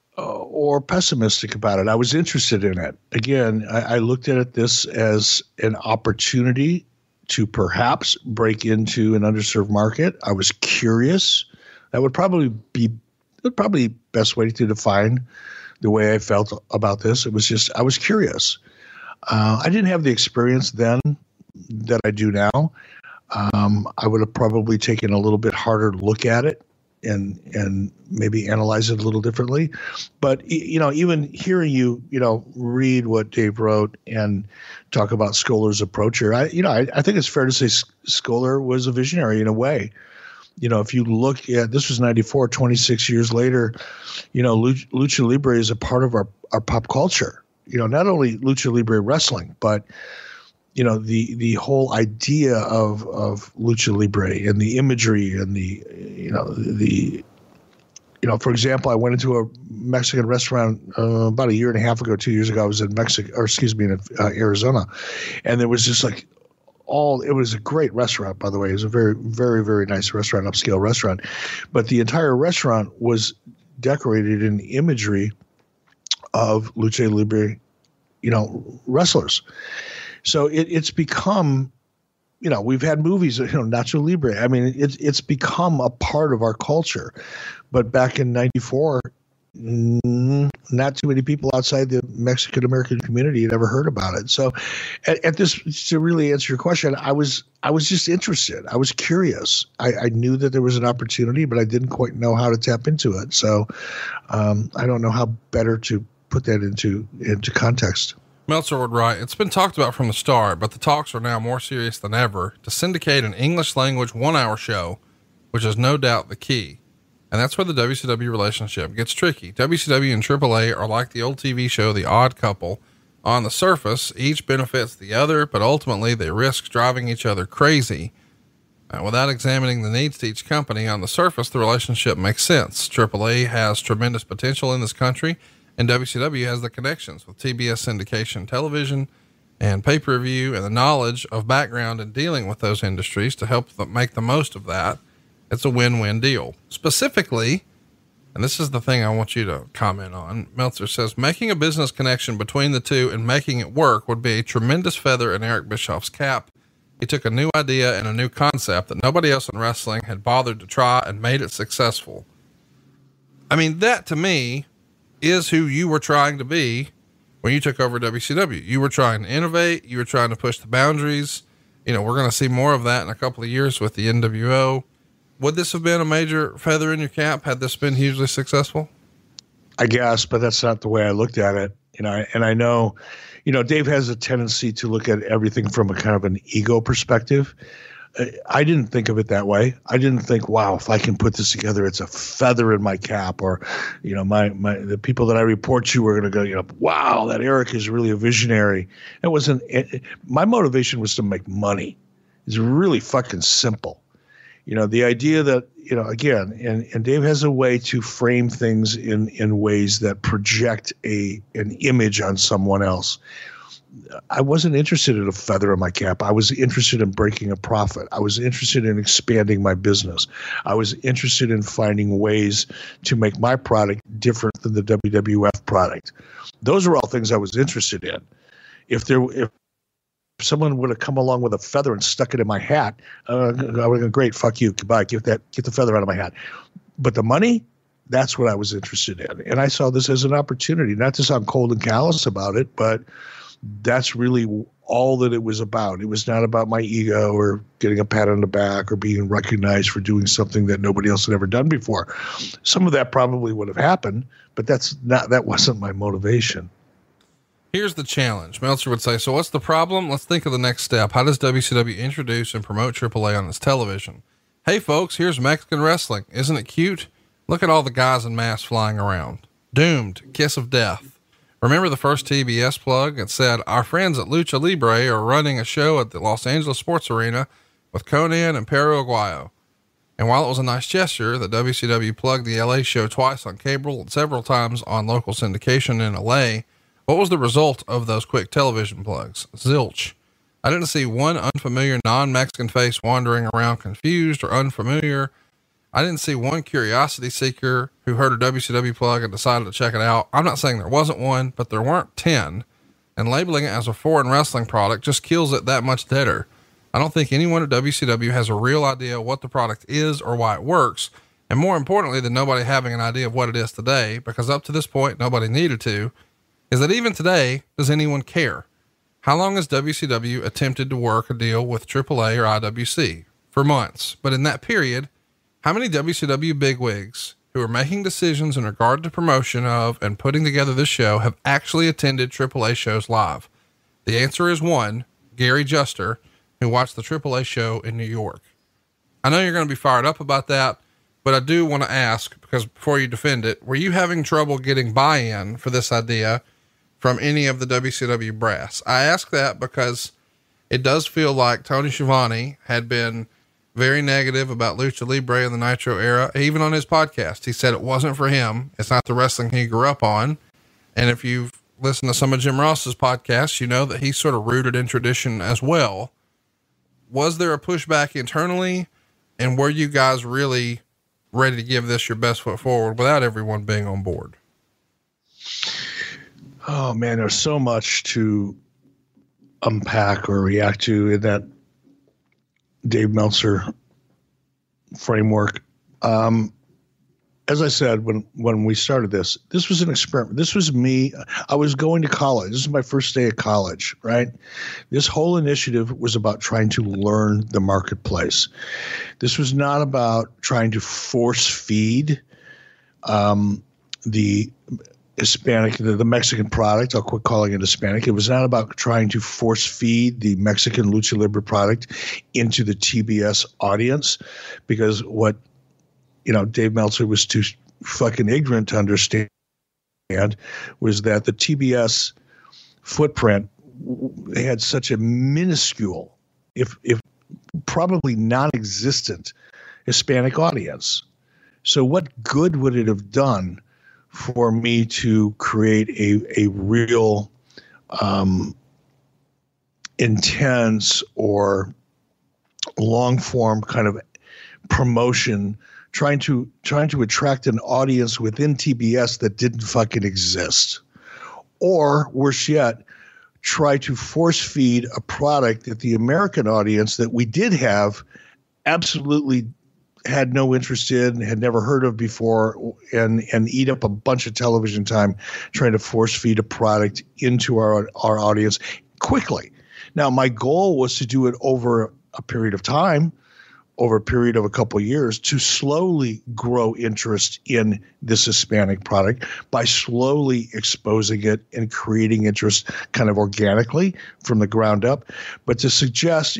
or pessimistic about it. I was interested in it. Again, I looked at this as an opportunity to perhaps break into an underserved market. I was curious. That would probably be best way to define the way I felt about this. It was just, I was curious. I didn't have the experience then that I do now. I would have probably taken a little bit harder look at it and maybe analyze it a little differently. But, even hearing you, read what Dave wrote and talk about Scholar's approach here, I think it's fair to say Scholar was a visionary in a way. If you look at, this was 94, 26 years later, Lucha Libre is a part of our pop culture. Not only Lucha Libre wrestling, but the whole idea of Lucha Libre and the imagery and for example, I went into a Mexican restaurant about a year and a half ago, 2 years ago. I was in in Arizona, and there was just like it was a great restaurant, by the way. It was a very, very, very nice restaurant, upscale restaurant, but the entire restaurant was decorated in imagery of Lucha Libre, wrestlers. So it's become, we've had movies, Nacho Libre. I mean, it's become a part of our culture. But back in 94, not too many people outside the Mexican American community had ever heard about it. So at this, to really answer your question, I was just interested. I was curious. I knew that there was an opportunity, but I didn't quite know how to tap into it. So I don't know how better to put that into context. Meltzer would write, it's been talked about from the start, but the talks are now more serious than ever to syndicate an English language 1 hour show, which is no doubt the key. And that's where the WCW relationship gets tricky. WCW and AAA are like the old TV show, The Odd Couple. On the surface, each benefits the other, but ultimately they risk driving each other crazy. Without examining the needs to each company, on the surface, the relationship makes sense. AAA has tremendous potential in this country, and WCW has the connections with TBS syndication television and pay-per-view and the knowledge of background in dealing with those industries to help them make the most of that. It's a win-win deal. Specifically, and this is the thing I want you to comment on, Meltzer says, making a business connection between the two and making it work would be a tremendous feather in Eric Bischoff's cap. He took a new idea and a new concept that nobody else in wrestling had bothered to try and made it successful. I mean, that to me is who you were trying to be when you took over WCW. You were trying to innovate. You were trying to push the boundaries. We're going to see more of that in a couple of years with the NWO. Would this have been a major feather in your cap had this been hugely successful? I guess, but that's not the way I looked at it. And I know, Dave has a tendency to look at everything from a kind of an ego perspective. I didn't think of it that way. I didn't think, wow, if I can put this together, it's a feather in my cap, or, the people that I report to are going to go, wow, that Eric is really a visionary. My motivation was to make money. It's really fucking simple. The idea that, again, and Dave has a way to frame things in ways that project an image on someone else. I wasn't interested in a feather in my cap. I was interested in breaking a profit. I was interested in expanding my business. I was interested in finding ways to make my product different than the WWF product. Those are all things I was interested in. If someone would have come along with a feather and stuck it in my hat, I would have gone, great, fuck you, goodbye, get the feather out of my hat. But the money, that's what I was interested in. And I saw this as an opportunity, not to sound cold and callous about it, but that's really all that it was about. It was not about my ego or getting a pat on the back or being recognized for doing something that nobody else had ever done before. Some of that probably would have happened, but that wasn't my motivation. Here's the challenge. Meltzer would say, so what's the problem? Let's think of the next step. How does WCW introduce and promote AAA on its television? Hey folks, here's Mexican wrestling. Isn't it cute? Look at all the guys in masks flying around. Doomed, Kiss of Death. Remember the first TBS plug? It said, our friends at Lucha Libre are running a show at the Los Angeles Sports Arena with Conan and Perro Aguayo. And while it was a nice gesture, the WCW plugged the LA show twice on cable and several times on local syndication in LA. What was the result of those quick television plugs? Zilch. I didn't see one unfamiliar non-Mexican face wandering around confused or unfamiliar I didn't see one curiosity seeker who heard a WCW plug and decided to check it out. I'm not saying there wasn't one, but there weren't 10, and labeling it as a foreign wrestling product just kills it that much deader. I don't think anyone at WCW has a real idea what the product is or why it works. And more importantly than nobody having an idea of what it is today, because up to this point, nobody needed to, is that even today, does anyone care? How long has WCW attempted to work a deal with AAA or IWC? For months. But in that period, how many WCW bigwigs who are making decisions in regard to promotion of and putting together this show have actually attended AAA shows live? The answer is one, Gary Juster, who watched the AAA show in New York. I know you're going to be fired up about that, but I do want to ask, because before you defend it, were you having trouble getting buy-in for this idea from any of the WCW brass? I ask that because it does feel like Tony Schiavone had been very negative about Lucha Libre in the Nitro era. Even on his podcast, he said it wasn't for him. It's not the wrestling he grew up on. And if you've listened to some of Jim Ross's podcasts, you know that he's sort of rooted in tradition as well. Was there a pushback internally? And were you guys really ready to give this your best foot forward without everyone being on board? Oh man, there's so much to unpack or react to in that Dave Meltzer framework. As I said, when we started this was an experiment. This was me. I was going to college. This is my first day at college, right? This whole initiative was about trying to learn the marketplace. This was not about trying to force feed, the Hispanic, the Mexican product. I'll quit calling it Hispanic. It was not about trying to force feed the Mexican Lucha Libre product into the TBS audience, because what, Dave Meltzer was too fucking ignorant to understand was that the TBS footprint had such a minuscule, if probably non-existent Hispanic audience. So what good would it have done for me to create a real intense or long form kind of promotion, trying to attract an audience within TBS that didn't fucking exist? Or worse yet, try to force feed a product that the American audience that we did have absolutely had no interest in, had never heard of before, and eat up a bunch of television time trying to force feed a product into our audience quickly. Now, my goal was to do it over a period of time, over a period of a couple of years, to slowly grow interest in this Hispanic product by slowly exposing it and creating interest kind of organically from the ground up. But to suggest,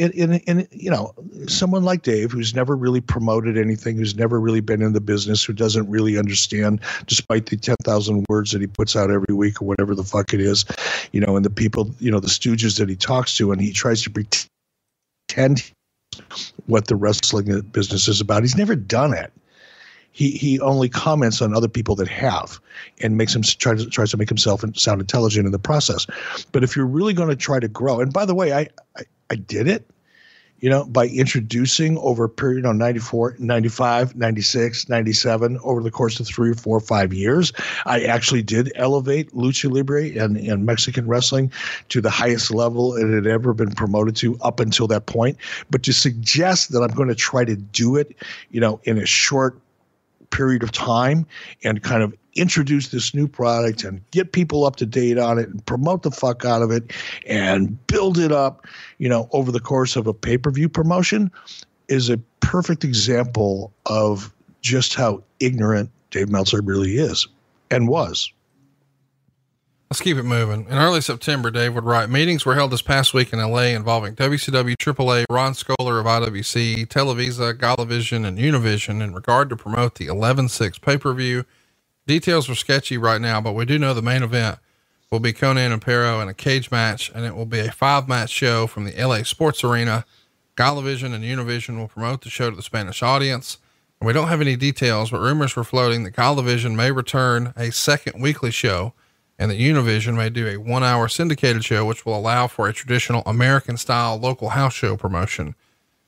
someone like Dave, who's never really promoted anything, who's never really been in the business, who doesn't really understand, despite the 10,000 words that he puts out every week or whatever the fuck it is, and the people, the stooges that he talks to, and he tries to pretend what the wrestling business is about. He's never done it. He only comments on other people that have, and tries to make himself sound intelligent in the process. But if you're really going to try to grow, and by the way, I did it, by introducing over a period 94, 95, 96, 97, over the course of 3 or 4 or 5 years, I actually did elevate Lucha Libre and Mexican wrestling to the highest level it had ever been promoted to up until that point. But to suggest that I'm going to try to do it, in a short period of time and kind of introduce this new product and get people up to date on it and promote the fuck out of it and build it up, over the course of a pay-per-view promotion, is a perfect example of just how ignorant Dave Meltzer really is and was. Let's keep it moving. In early September, Dave would write, meetings were held this past week in LA involving WCW, AAA, Ron Scholar of IWC, Televisa, Galavision, and Univision in regard to promote the 11/6 pay-per-view. Details are sketchy right now, but we do know the main event will be Conan and Pero in a cage match, and it will be a 5-match show from the LA Sports Arena. Galavision and Univision will promote the show to the Spanish audience. And we don't have any details, but rumors were floating that Galavision may return a second weekly show, and that Univision may do a 1-hour syndicated show, which will allow for a traditional American style local house show promotion.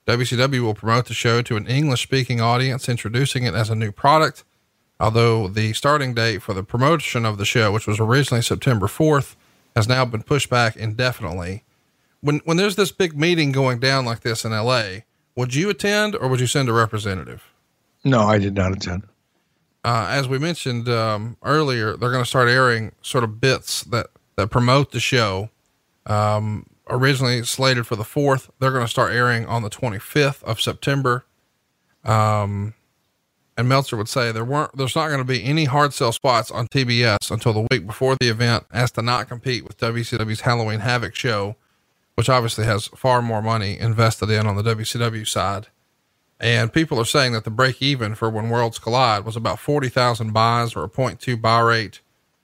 WCW will promote the show to an English speaking audience, introducing it as a new product. Although the starting date for the promotion of the show, which was originally September 4th, has now been pushed back indefinitely. When there's this big meeting going down like this in LA, would you attend or would you send a representative? No, I did not attend. As we mentioned, earlier, they're going to start airing sort of bits that promote the show. Originally slated for the 4th, they're going to start airing on the 25th of September. And Meltzer would say there's not going to be any hard sell spots on TBS until the week before the event, as to not compete with WCW's Halloween Havoc show, which obviously has far more money invested in on the WCW side. And people are saying that the break even for When Worlds Collide was about 40,000 buys, or a 0.2 buy rate,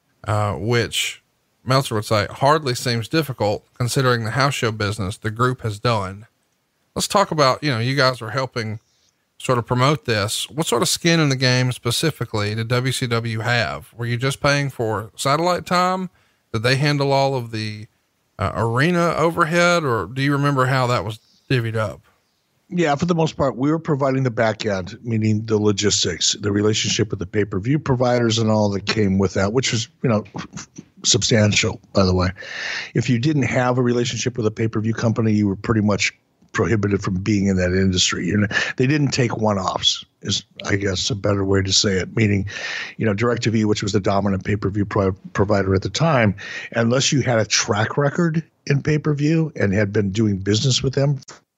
which Meltzer would say hardly seems difficult considering the house show business the group has done. Let's talk about, you guys are helping sort of promote this. What sort of skin in the game specifically did WCW have? Were you just paying for satellite time? Did they handle all of the arena overhead, or do you remember how that was divvied up? Yeah, for the most part, we were providing the back end, meaning the logistics, the relationship with the pay-per-view providers and all that came with that, which was, substantial, by the way. If you didn't have a relationship with a pay-per-view company, you were pretty much prohibited from being in that industry. They didn't take one-offs, is, I guess, a better way to say it, meaning, DirecTV, which was the dominant pay-per-view provider at the time, unless you had a track record in pay-per-view and had been doing business with them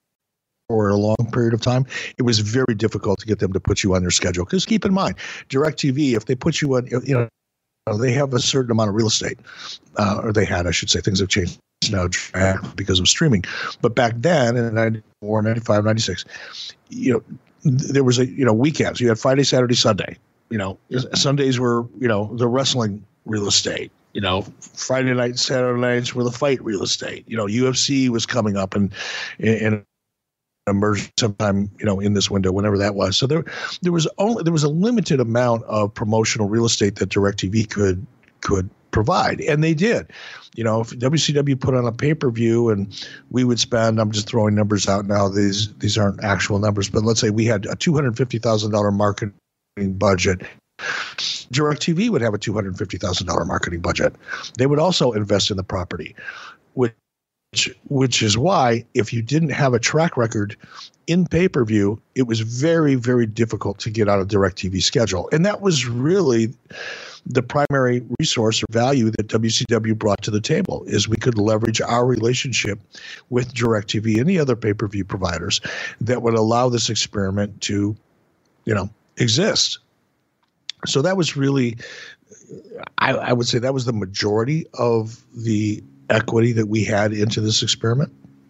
for a long period of time, it was very difficult to get them to put you on their schedule. Because keep in mind, DirecTV, if they put you on, they have a certain amount of real estate, or they had, I should say. Things have changed now because of streaming. But back then in 94, 95, 96, there was weekends. You had Friday, Saturday, Sunday. Sundays were, the wrestling real estate. Friday night, Saturday nights were the fight real estate. UFC was coming up and emerged sometime, in this window, whenever that was. So there was a limited amount of promotional real estate that DirecTV could provide. And they did. If WCW put on a pay-per-view and we would spend, I'm just throwing numbers out now, these aren't actual numbers, but let's say we had a $250,000 marketing budget. DirecTV would have a $250,000 marketing budget. They would also invest in the property, which is why if you didn't have a track record in pay-per-view, it was very, very difficult to get out of DirecTV's schedule. And that was really the primary resource or value that WCW brought to the table, is we could leverage our relationship with DirecTV and the other pay-per-view providers that would allow this experiment to, exist. So that was really, I would say that was the majority of the equity that we had into this experiment.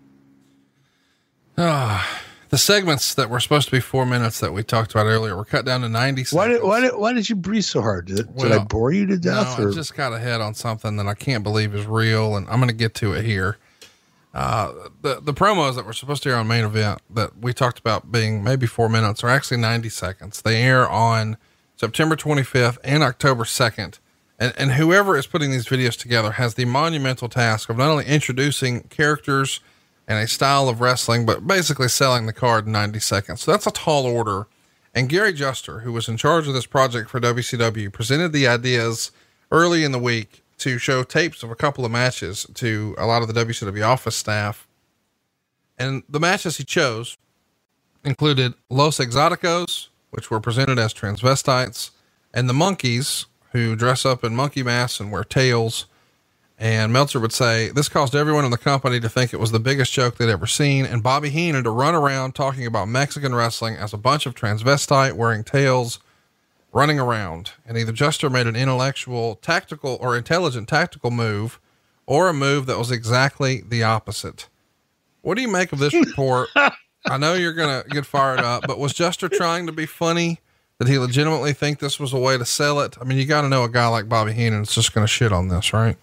The segments that were supposed to be 4 minutes that we talked about earlier were cut down to 90 seconds. Why did you breathe so hard? Did I bore you to death? No, I just got ahead on something that I can't believe is real, and I'm going to get to it here. The promos that were supposed to air on Main Event that we talked about being maybe 4 minutes are actually 90 seconds. They air on September 25th and October 2nd. And whoever is putting these videos together has the monumental task of not only introducing characters and a style of wrestling, but basically selling the card in 90 seconds. So that's a tall order. And Gary Juster, who was in charge of this project for WCW, presented the ideas early in the week to show tapes of a couple of matches to a lot of the WCW office staff. And the matches he chose included Los Exoticos, which were presented as transvestites, and the Monkeys, who dress up in monkey masks and wear tails. And Meltzer would say this caused everyone in the company to think it was the biggest joke they'd ever seen, and Bobby Heenan to run around talking about Mexican wrestling as a bunch of transvestite wearing tails running around. And either Juster made an intellectual, tactical, or intelligent tactical move, or a move that was exactly the opposite. What do you make of this report? I know you're going to get fired up, but was Juster trying to be funny? Did he legitimately think this was a way to sell it? I mean, you got to know a guy like Bobby Heenan is just going to shit on this, right?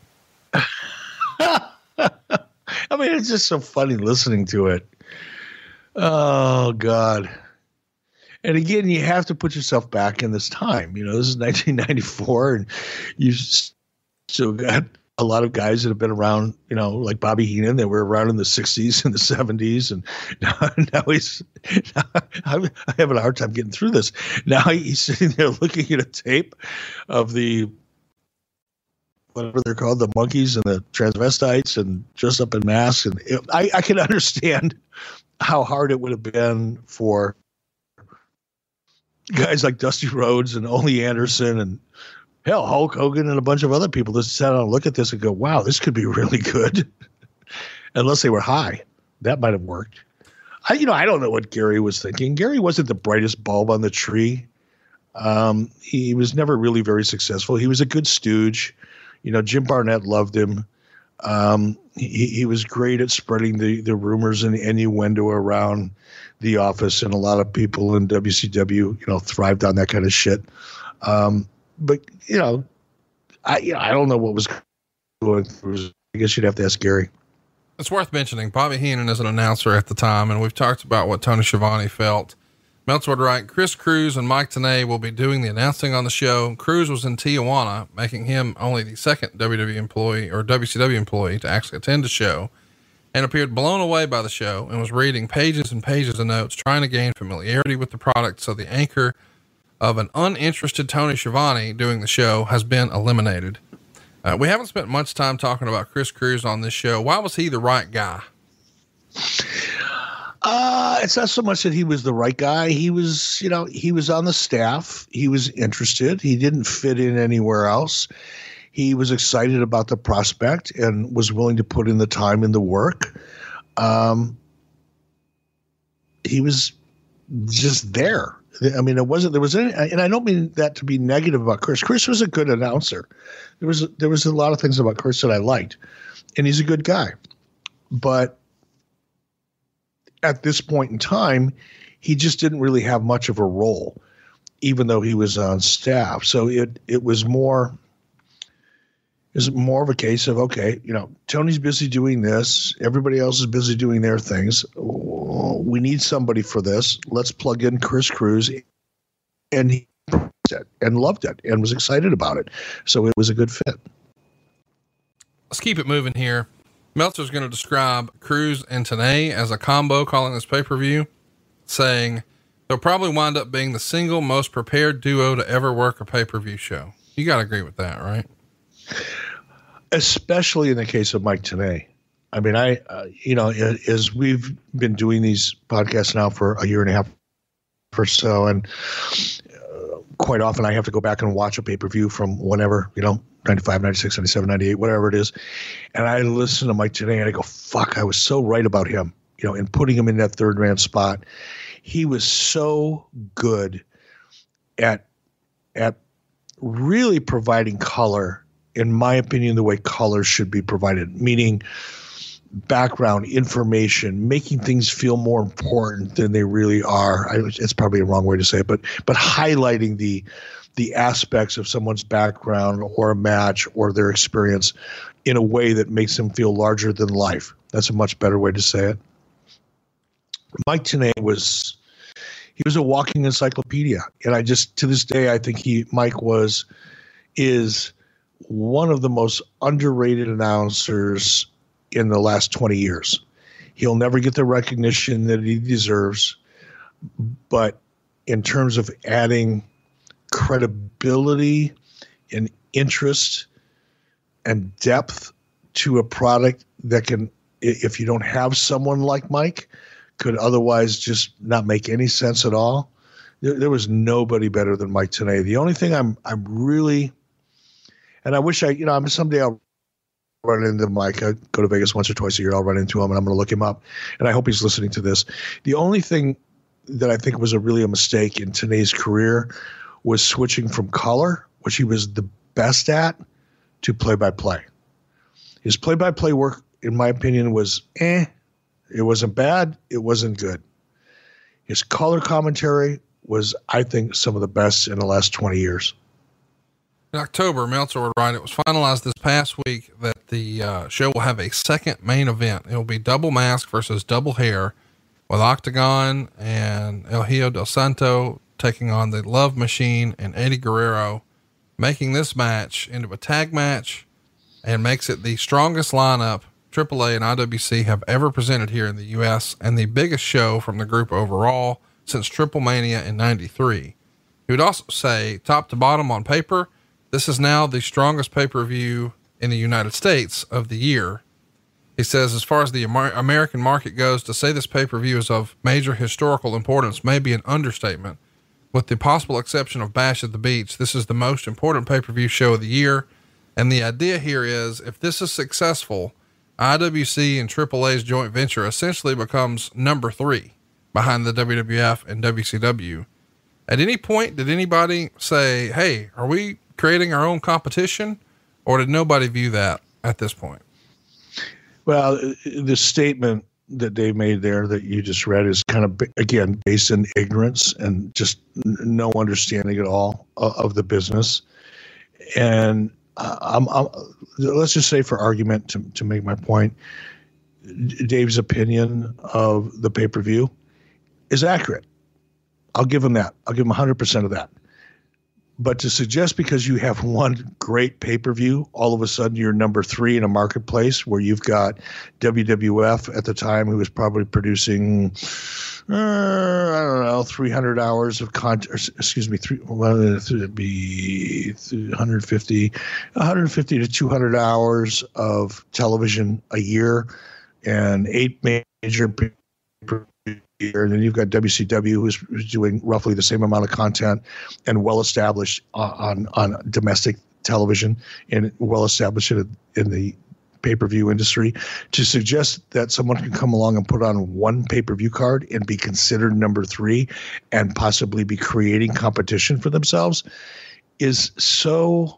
I mean, it's just so funny listening to it. Oh God. And again, you have to put yourself back in this time. This is 1994 and you still got a lot of guys that have been around, like Bobby Heenan, that were around in the 60s and the 70s. And now I'm having a hard time getting through this. Now he's sitting there looking at a tape of the, whatever they're called, the monkeys and the transvestites and dressed up in masks. And I can understand how hard it would have been for guys like Dusty Rhodes and Ole Anderson and hell, Hulk Hogan and a bunch of other people just sat down and look at this and go, wow, this could be really good. Unless they were high. That might have worked. I don't know what Gary was thinking. Gary wasn't the brightest bulb on the tree. He was never really very successful. He was a good stooge. Jim Barnett loved him. He was great at spreading the rumors and innuendo around the office, and a lot of people in WCW, thrived on that kind of shit. But I don't know what was going through. I guess you'd have to ask Gary. It's worth mentioning Bobby Heenan is an announcer at the time, and we've talked about what Tony Schiavone felt. Meltzer would write, Chris Cruz and Mike Tenay will be doing the announcing on the show. Cruz was in Tijuana, making him only the second WWE employee or WCW employee to actually attend the show, and appeared blown away by the show and was reading pages and pages of notes, trying to gain familiarity with the product. So the anchor of an uninterested Tony Schiavone doing the show has been eliminated. We haven't spent much time talking about Chris Cruz on this show. Why was he the right guy? It's not so much that he was the right guy. He was, he was on the staff. He was interested. He didn't fit in anywhere else. He was excited about the prospect and was willing to put in the time and the work. He was just there. I mean, there was any, and I don't mean that to be negative about Chris. Chris was a good announcer. There was a lot of things about Chris that I liked, and he's a good guy. But at this point in time, he just didn't really have much of a role, even though he was on staff. So it was more of a case of, okay, Tony's busy doing this. Everybody else is busy doing their things. We need somebody for this. Let's plug in Chris Cruz. And he it and loved it and was excited about it. So it was a good fit. Let's keep it moving here. Meltzer's going to describe Cruz and Tenay as a combo, calling this pay-per-view, saying they'll probably wind up being the single most prepared duo to ever work a pay-per-view show. You got to agree with that, right? Especially in the case of Mike Tenay. I mean, as we've been doing these podcasts now for a year and a half or so, and quite often I have to go back and watch a pay-per-view from whenever, 95, 96, 97, 98, whatever it is. And I listen to Mike Tenay and I go, fuck, I was so right about him, and putting him in that third man spot. He was so good at really providing color, in my opinion, the way color should be provided, meaning background information, making things feel more important than they really are. It's probably a wrong way to say it, but highlighting the aspects of someone's background or a match or their experience in a way that makes them feel larger than life. That's a much better way to say it. Mike Tenay was a walking encyclopedia. And to this day, I think Mike is one of the most underrated announcers in the last 20 years. He'll never get the recognition that he deserves, but in terms of adding credibility and interest and depth to a product that can, if you don't have someone like Mike, could otherwise just not make any sense at all. There was nobody better than Mike Tenay. The only thing I'm really, and I wish someday I'll run into Mike. I go to Vegas once or twice a year. I'll run into him and I'm going to look him up. And I hope he's listening to this. The only thing that I think was really a mistake in Tenay's career was switching from color, which he was the best at, to play-by-play. His play-by-play work, in my opinion, was It wasn't bad. It wasn't good. His color commentary was, I think, some of the best in the last 20 years. In October, Meltzer would write, it was finalized this past week that the show will have a second main event. It will be double mask versus double hair, with Octagon and El Hijo del Santo taking on the Love Machine and Eddie Guerrero, making this match into a tag match. and makes it the strongest lineup AAA and IWC have ever presented here in the U.S. and the biggest show from the group overall since Triple Mania in 93. He would also say, top to bottom on paper, this is now the strongest pay-per-view in the United States of the year. He says, as far as the American market goes, to say this pay-per-view is of major historical importance may be an understatement. With the possible exception of Bash at the Beach, this is the most important pay-per-view show of the year. And the idea here is, if this is successful, IWC and AAA's joint venture essentially becomes number 3 behind the WWF and WCW. At any point, did anybody say, hey, are we creating our own competition? Or did nobody view that at this point? Well, the statement that Dave made there that you just read is kind of, again, based in ignorance and just no understanding at all of the business. And let's just say, for argument, to make my point, Dave's opinion of the pay-per-view is accurate. I'll give him that. I'll give him 100% of that. But to suggest because you have one great pay-per-view, all of a sudden you're number 3 in a marketplace where you've got WWF at the time, who was probably producing, 300 hours of content, it'd be 150 to 200 hours of television a year and 8 major pay-per-views. And then you've got WCW, who's doing roughly the same amount of content and well established on domestic television and well established in the pay-per-view industry. To suggest that someone can come along and put on one pay-per-view card and be considered number 3 and possibly be creating competition for themselves is so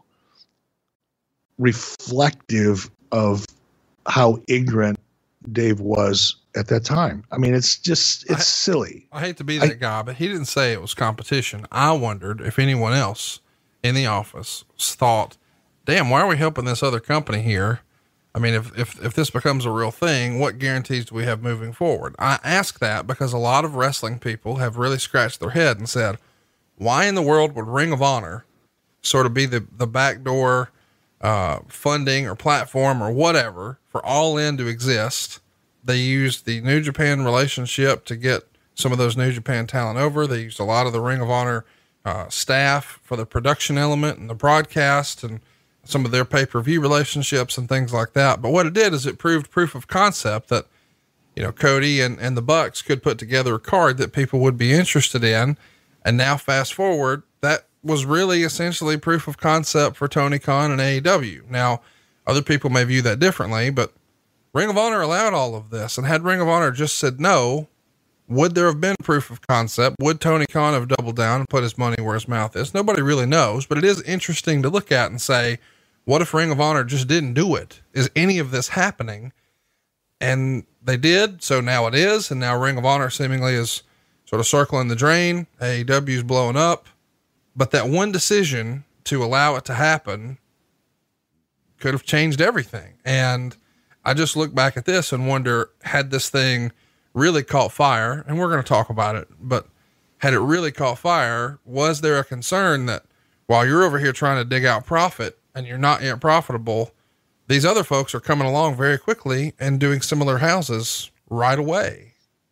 reflective of how ignorant Dave was at that time. I mean, it's silly. I hate to be that guy, but he didn't say it was competition. I wondered if anyone else in the office thought, damn, why are we helping this other company here? I mean, if this becomes a real thing, what guarantees do we have moving forward? I ask that because a lot of wrestling people have really scratched their head and said, why in the world would Ring of Honor sort of be the backdoor funding or platform or whatever for All In to exist? They used the New Japan relationship to get some of those New Japan talent over. They used a lot of the Ring of Honor staff for the production element and the broadcast and some of their pay-per-view relationships and things like that. But what it did is it proved proof of concept that, Cody and the Bucks could put together a card that people would be interested in. And now fast forward, that was really essentially proof of concept for Tony Khan and AEW. Now, other people may view that differently, but Ring of Honor allowed all of this. And had Ring of Honor just said no, would there have been proof of concept? Would Tony Khan have doubled down and put his money where his mouth is? Nobody really knows, but it is interesting to look at and say, what if Ring of Honor just didn't do it? Is any of this happening? And they did. So now it is. And now Ring of Honor seemingly is sort of circling the drain. AEW is blowing up, but that one decision to allow it to happen could have changed everything. And I just look back at this and wonder, had this thing really caught fire, and we're going to talk about it, but had it really caught fire, was there a concern that while you're over here trying to dig out profit and you're not yet profitable, these other folks are coming along very quickly and doing similar houses right away?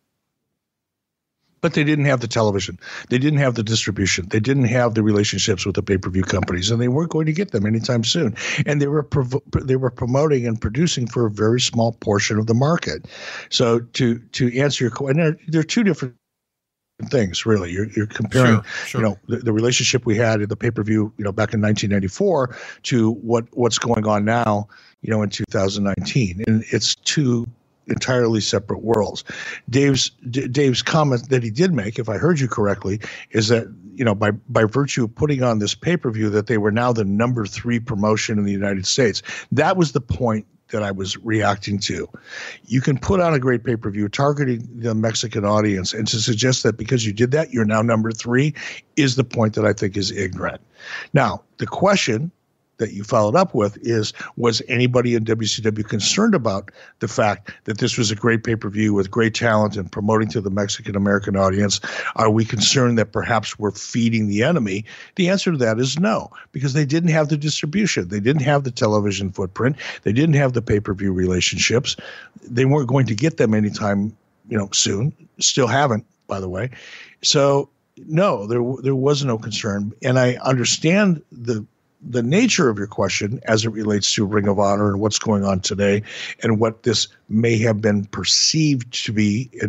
But they didn't have the television. They didn't have the distribution. They didn't have the relationships with the pay-per-view companies, and they weren't going to get them anytime soon. And they were promoting and producing for a very small portion of the market. So to answer your question, there are two different things, really. You're comparing, sure. The relationship we had at the pay-per-view, back in 1994 to what's going on now, in 2019. And it's two entirely separate worlds. Dave's comment that he did make, if I heard you correctly, is that, by virtue of putting on this pay-per-view, that they were now the number 3 promotion in the United States. That was the point that I was reacting to. You can put on a great pay-per-view targeting the Mexican audience, and to suggest that because you did that, you're now number 3 is the point that I think is ignorant. Now, the question that you followed up with is, was anybody in WCW concerned about the fact that this was a great pay-per-view with great talent and promoting to the Mexican-American audience? Are we concerned that perhaps we're feeding the enemy? The answer to that is no, because they didn't have the distribution. They didn't have the television footprint. They didn't have the pay-per-view relationships. They weren't going to get them anytime, soon. Still haven't, by the way. So no, there was no concern. And I understand the nature of your question as it relates to Ring of Honor and what's going on today and what this may have been perceived to be in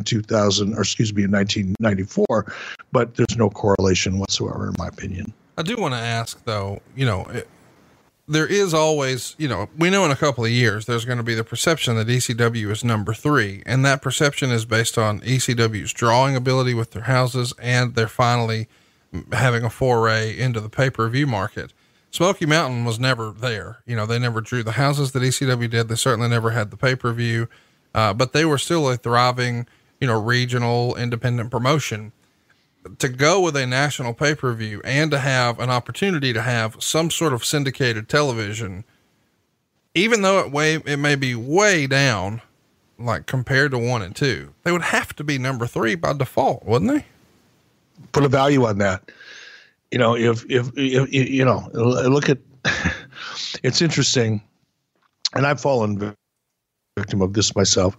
1994, but there's no correlation whatsoever, in my opinion. I do want to ask though, there is always, we know in a couple of years, there's going to be the perception that ECW is number 3. And that perception is based on ECW's drawing ability with their houses. And they're finally having a foray into the pay-per-view market. Smoky Mountain was never there. They never drew the houses that ECW did. They certainly never had the pay-per-view, but they were still a thriving, regional independent promotion. To go with a national pay-per-view and to have an opportunity to have some sort of syndicated television, even though it may be way down, like compared to 1 and 2, they would have to be number 3 by default, wouldn't they? Put a value on that. If look at, it's interesting, and I've fallen victim of this myself.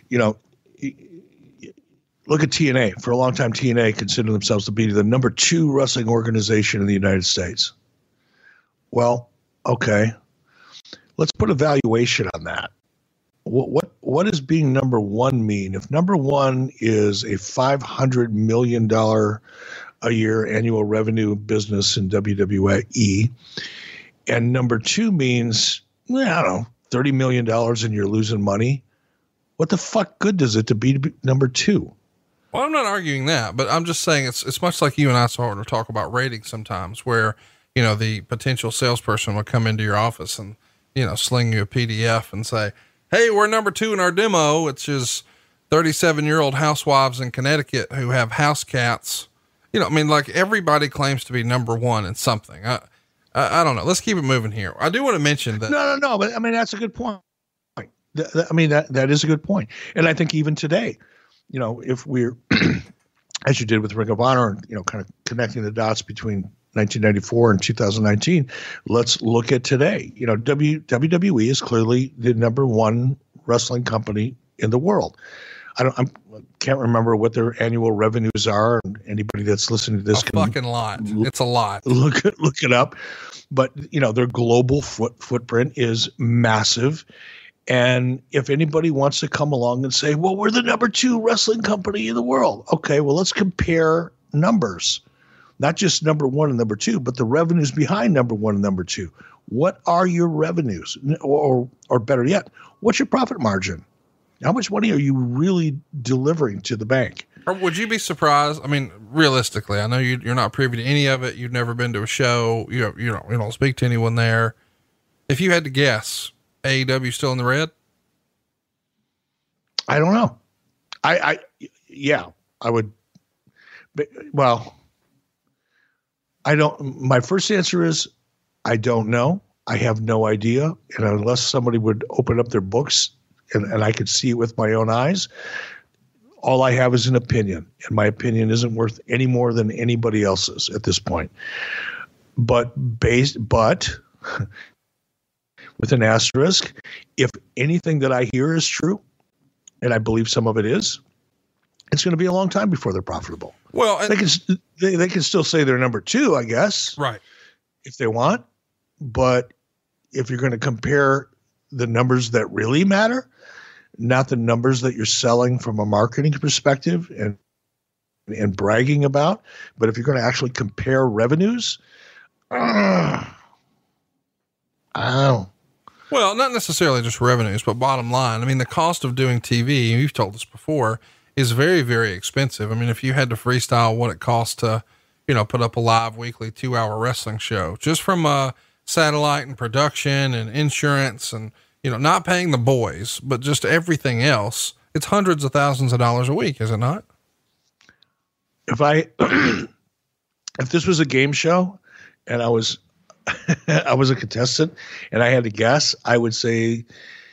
Look at TNA. For a long time, TNA considered themselves to be the number 2 wrestling organization in the United States. Well, okay, let's put a valuation on that. What does being number 1 mean? If number 1 is a $500 million a year annual revenue business in WWE, and number 2 means, I don't know, $30 million and you're losing money, what the fuck good does it to be number 2? Well, I'm not arguing that, but I'm just saying it's much like you and I started to talk about ratings sometimes where, the potential salesperson would come into your office and, sling you a PDF and say, hey, we're number 2 in our demo, which is 37-year-old housewives in Connecticut who have house cats. Like everybody claims to be number 1 in something. I don't know. Let's keep it moving here. I do want to mention that. No. But that's a good point. That is a good point. And I think even today, if we're, as you did with Ring of Honor, kind of connecting the dots between 1994 and 2019, let's look at today. WWE is clearly the number 1 wrestling company in the world. I can't remember what their annual revenues are, and anybody that's listening to this can fucking lot. It's a lot. Look it up. But their global footprint is massive. And if anybody wants to come along and say, well, we're the number 2 wrestling company in the world. Okay, well, let's compare numbers, not just number 1 and number 2, but the revenues behind number 1 and number 2. What are your revenues? Or better yet, what's your profit margin? How much money are you really delivering to the bank? Or would you be surprised? I mean, realistically, I know you're not privy to any of it. You've never been to a show. You don't speak to anyone there. If you had to guess, AEW still in the red? I don't know. I would. Well, I don't. My first answer is I don't know. I have no idea. And unless somebody would open up their books and I could see it with my own eyes, all I have is an opinion, and my opinion isn't worth any more than anybody else's at this point. But with an asterisk, if anything that I hear is true, and I believe some of it is, it's going to be a long time before they're profitable. Well, they can still say they're number 2, I guess, right, if they want. But if you're going to compare the numbers that really matter, not the numbers that you're selling from a marketing perspective and bragging about, but if you're going to actually compare revenues, I don't know. Well, not necessarily just revenues, but bottom line. I mean, the cost of doing TV, you've told us before, is very, very expensive. I mean, if you had to freestyle what it costs to, put up a live weekly 2-hour wrestling show, just from satellite and production and insurance and, not paying the boys, but just everything else, it's hundreds of thousands of dollars a week, is it not? If this was a game show and I was I was a contestant and I had to guess, I would say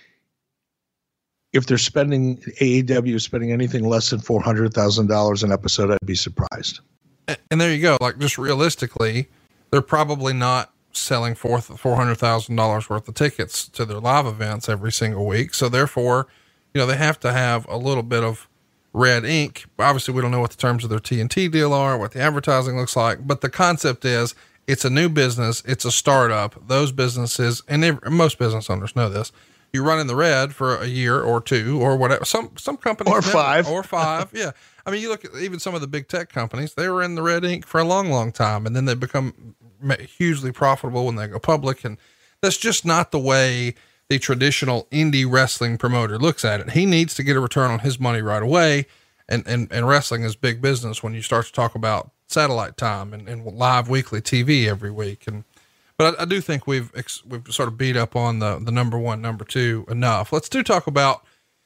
if they're spending, AEW is spending anything less than $400,000 an episode, I'd be surprised. And there you go. Like, just realistically, they're probably not selling $400,000 worth of tickets to their live events every single week. So therefore, you know, they have to have a little bit of red ink. Obviously we don't know what the terms of their TNT deal are, what the advertising looks like, but the concept is it's a new business. It's a startup. Those businesses, and most business owners know this, you run in the red for a year or two or whatever. Some companies or five. Yeah. I mean, you look at even some of the big tech companies, they were in the red ink for a long, long time. And then they become hugely profitable when they go public. And that's just not the way the traditional indie wrestling promoter looks at it. He needs to get a return on his money right away. And wrestling is big business when you start to talk about satellite time and live weekly TV every week. But I do think we've sort of beat up on the number one, number two enough. Let's talk about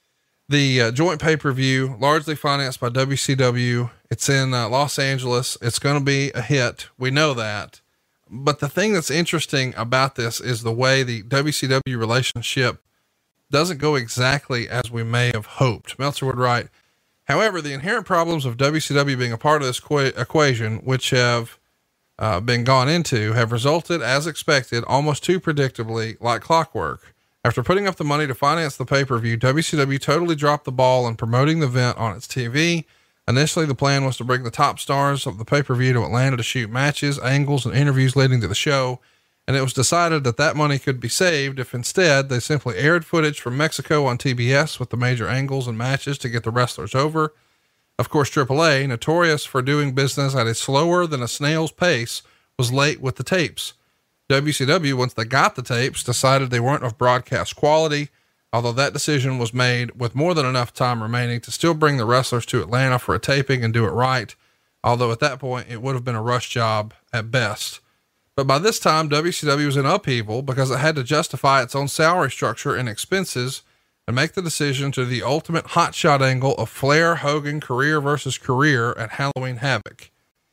the joint pay-per-view, largely financed by WCW. It's in Los Angeles. It's going to be a hit. We know that. But the thing that's interesting about this is the way the WCW relationship doesn't go exactly as we may have hoped. Meltzer would write, however, the inherent problems of WCW being a part of this equation, which have been gone into, have resulted as expected, almost too predictably, like clockwork. After putting up the money to finance the pay-per-view, WCW totally dropped the ball in promoting the event on its TV. Initially, the plan was to bring the top stars of the pay-per-view to Atlanta to shoot matches, angles, and interviews leading to the show. And it was decided that money could be saved if instead they simply aired footage from Mexico on TBS with the major angles and matches to get the wrestlers over. Of course, AAA, notorious for doing business at a slower than a snail's pace, was late with the tapes. WCW, once they got the tapes, decided they weren't of broadcast quality, although that decision was made with more than enough time remaining to still bring the wrestlers to Atlanta for a taping and do it right. Although at that point it would have been a rush job at best. But by this time, WCW was in upheaval because it had to justify its own salary structure and expenses and make the decision to the ultimate hotshot angle of Flair Hogan career versus career at Halloween Havoc.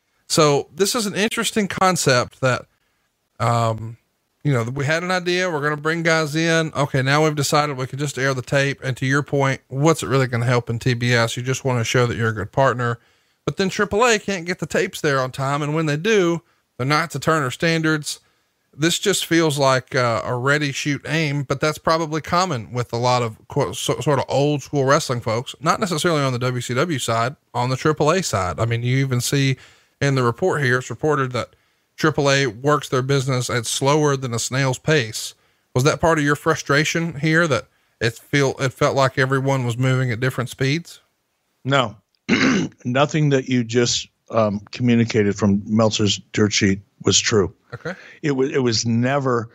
So this is an interesting concept that, you know, we had an idea. We're going to bring guys in. Okay. Now we've decided we could just air the tape. And to your point, what's it really going to help in TBS? You just want to show that you're a good partner, but then AAA can't get the tapes there on time. And when they do, they're not to Turner standards. This just feels like a ready, shoot, aim, but that's probably common with a lot of sort of old school wrestling folks, not necessarily on the WCW side, on the AAA side. I mean, you even see in the report here, it's reported that AAA works their business at slower than a snail's pace. Was that part of your frustration here, that it felt like everyone was moving at different speeds? No, nothing that you just communicated from Meltzer's dirt sheet was true. Okay. There was never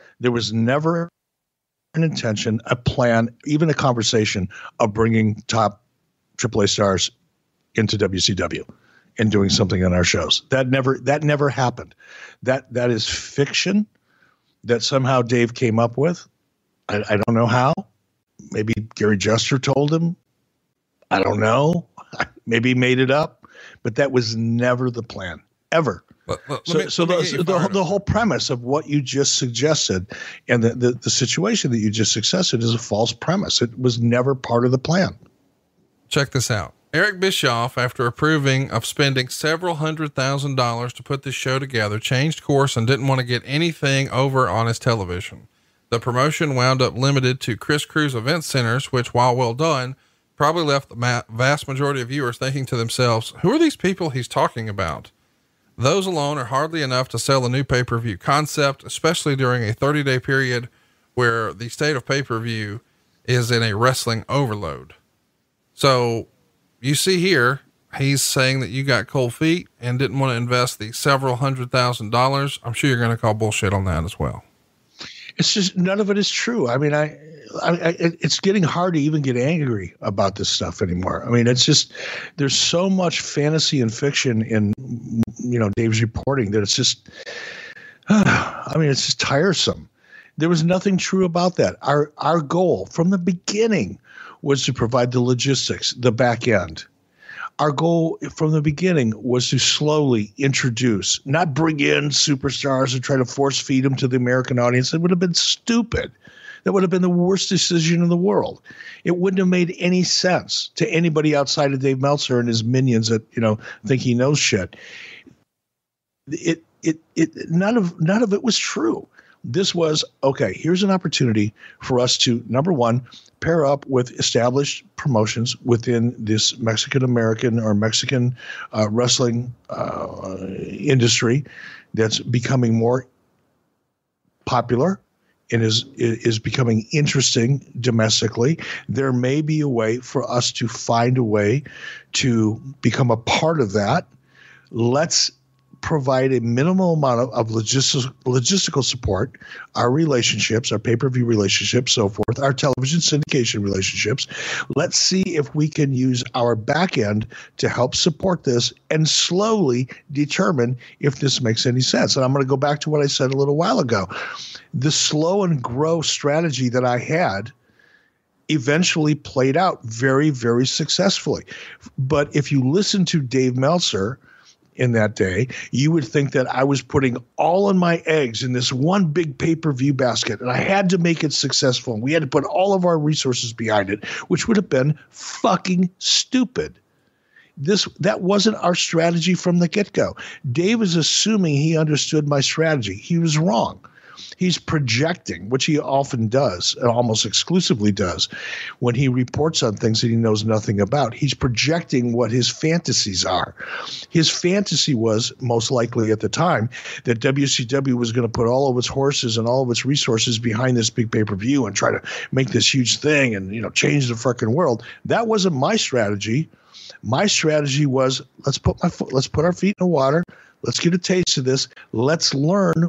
an intention, a plan, even a conversation of bringing top AAA stars into WCW and doing something on our shows. That never happened. That is fiction that somehow Dave came up with. I don't know how. Maybe Gary Jester told him. I don't know. Maybe he made it up, but that was never the plan, ever. The whole premise of what you just suggested and the situation that you just suggested is a false premise. It was never part of the plan. Check this out. Eric Bischoff, after approving of spending several $100,000 to put this show together, changed course and didn't want to get anything over on his television. The promotion wound up limited to Chris Cruz event centers, which, while well done, probably left the vast majority of viewers thinking to themselves, who are these people he's talking about? Those alone are hardly enough to sell a new pay-per-view concept, especially during a 30-day period where the state of pay-per-view is in a wrestling overload. So you see here, he's saying that you got cold feet and didn't want to invest the several $100,000. I'm sure you're going to call bullshit on that as well. It's just, none of it is true. I mean, it's getting hard to even get angry about this stuff anymore. I mean, it's just, there's so much fantasy and fiction in, you know, Dave's reporting that it's just, I mean, it's just tiresome. There was nothing true about that. Our goal from the beginning was to provide the logistics, the back end. Our goal from the beginning was to slowly introduce, not bring in superstars and try to force feed them to the American audience. It would have been stupid. That would have been the worst decision in the world. It wouldn't have made any sense to anybody outside of Dave Meltzer and his minions that, think he knows shit. None of it was true. This was, okay, here's an opportunity for us to, number one, pair up with established promotions within this Mexican-American or Mexican wrestling industry that's becoming more popular and is becoming interesting domestically. There may be a way for us to find a way to become a part of that. Let's provide a minimal amount of logistical support, our relationships, our pay-per-view relationships, so forth, our television syndication relationships. Let's see if we can use our back end to help support this and slowly determine if this makes any sense. And I'm going to go back to what I said a little while ago. The slow and grow strategy that I had eventually played out very, very successfully. But if you listen to Dave Meltzer in that day, you would think that I was putting all of my eggs in this one big pay-per-view basket, and I had to make it successful. And we had to put all of our resources behind it, which would have been fucking stupid. That wasn't our strategy from the get-go. Dave is assuming he understood my strategy. He was wrong. He's projecting, which he often does, and almost exclusively does, when he reports on things that he knows nothing about. He's projecting what his fantasies are. His fantasy was, most likely at the time, that WCW was going to put all of its horses and all of its resources behind this big pay-per-view and try to make this huge thing and, change the fucking world. That wasn't my strategy. My strategy was, let's put our feet in the water. Let's get a taste of this. Let's learn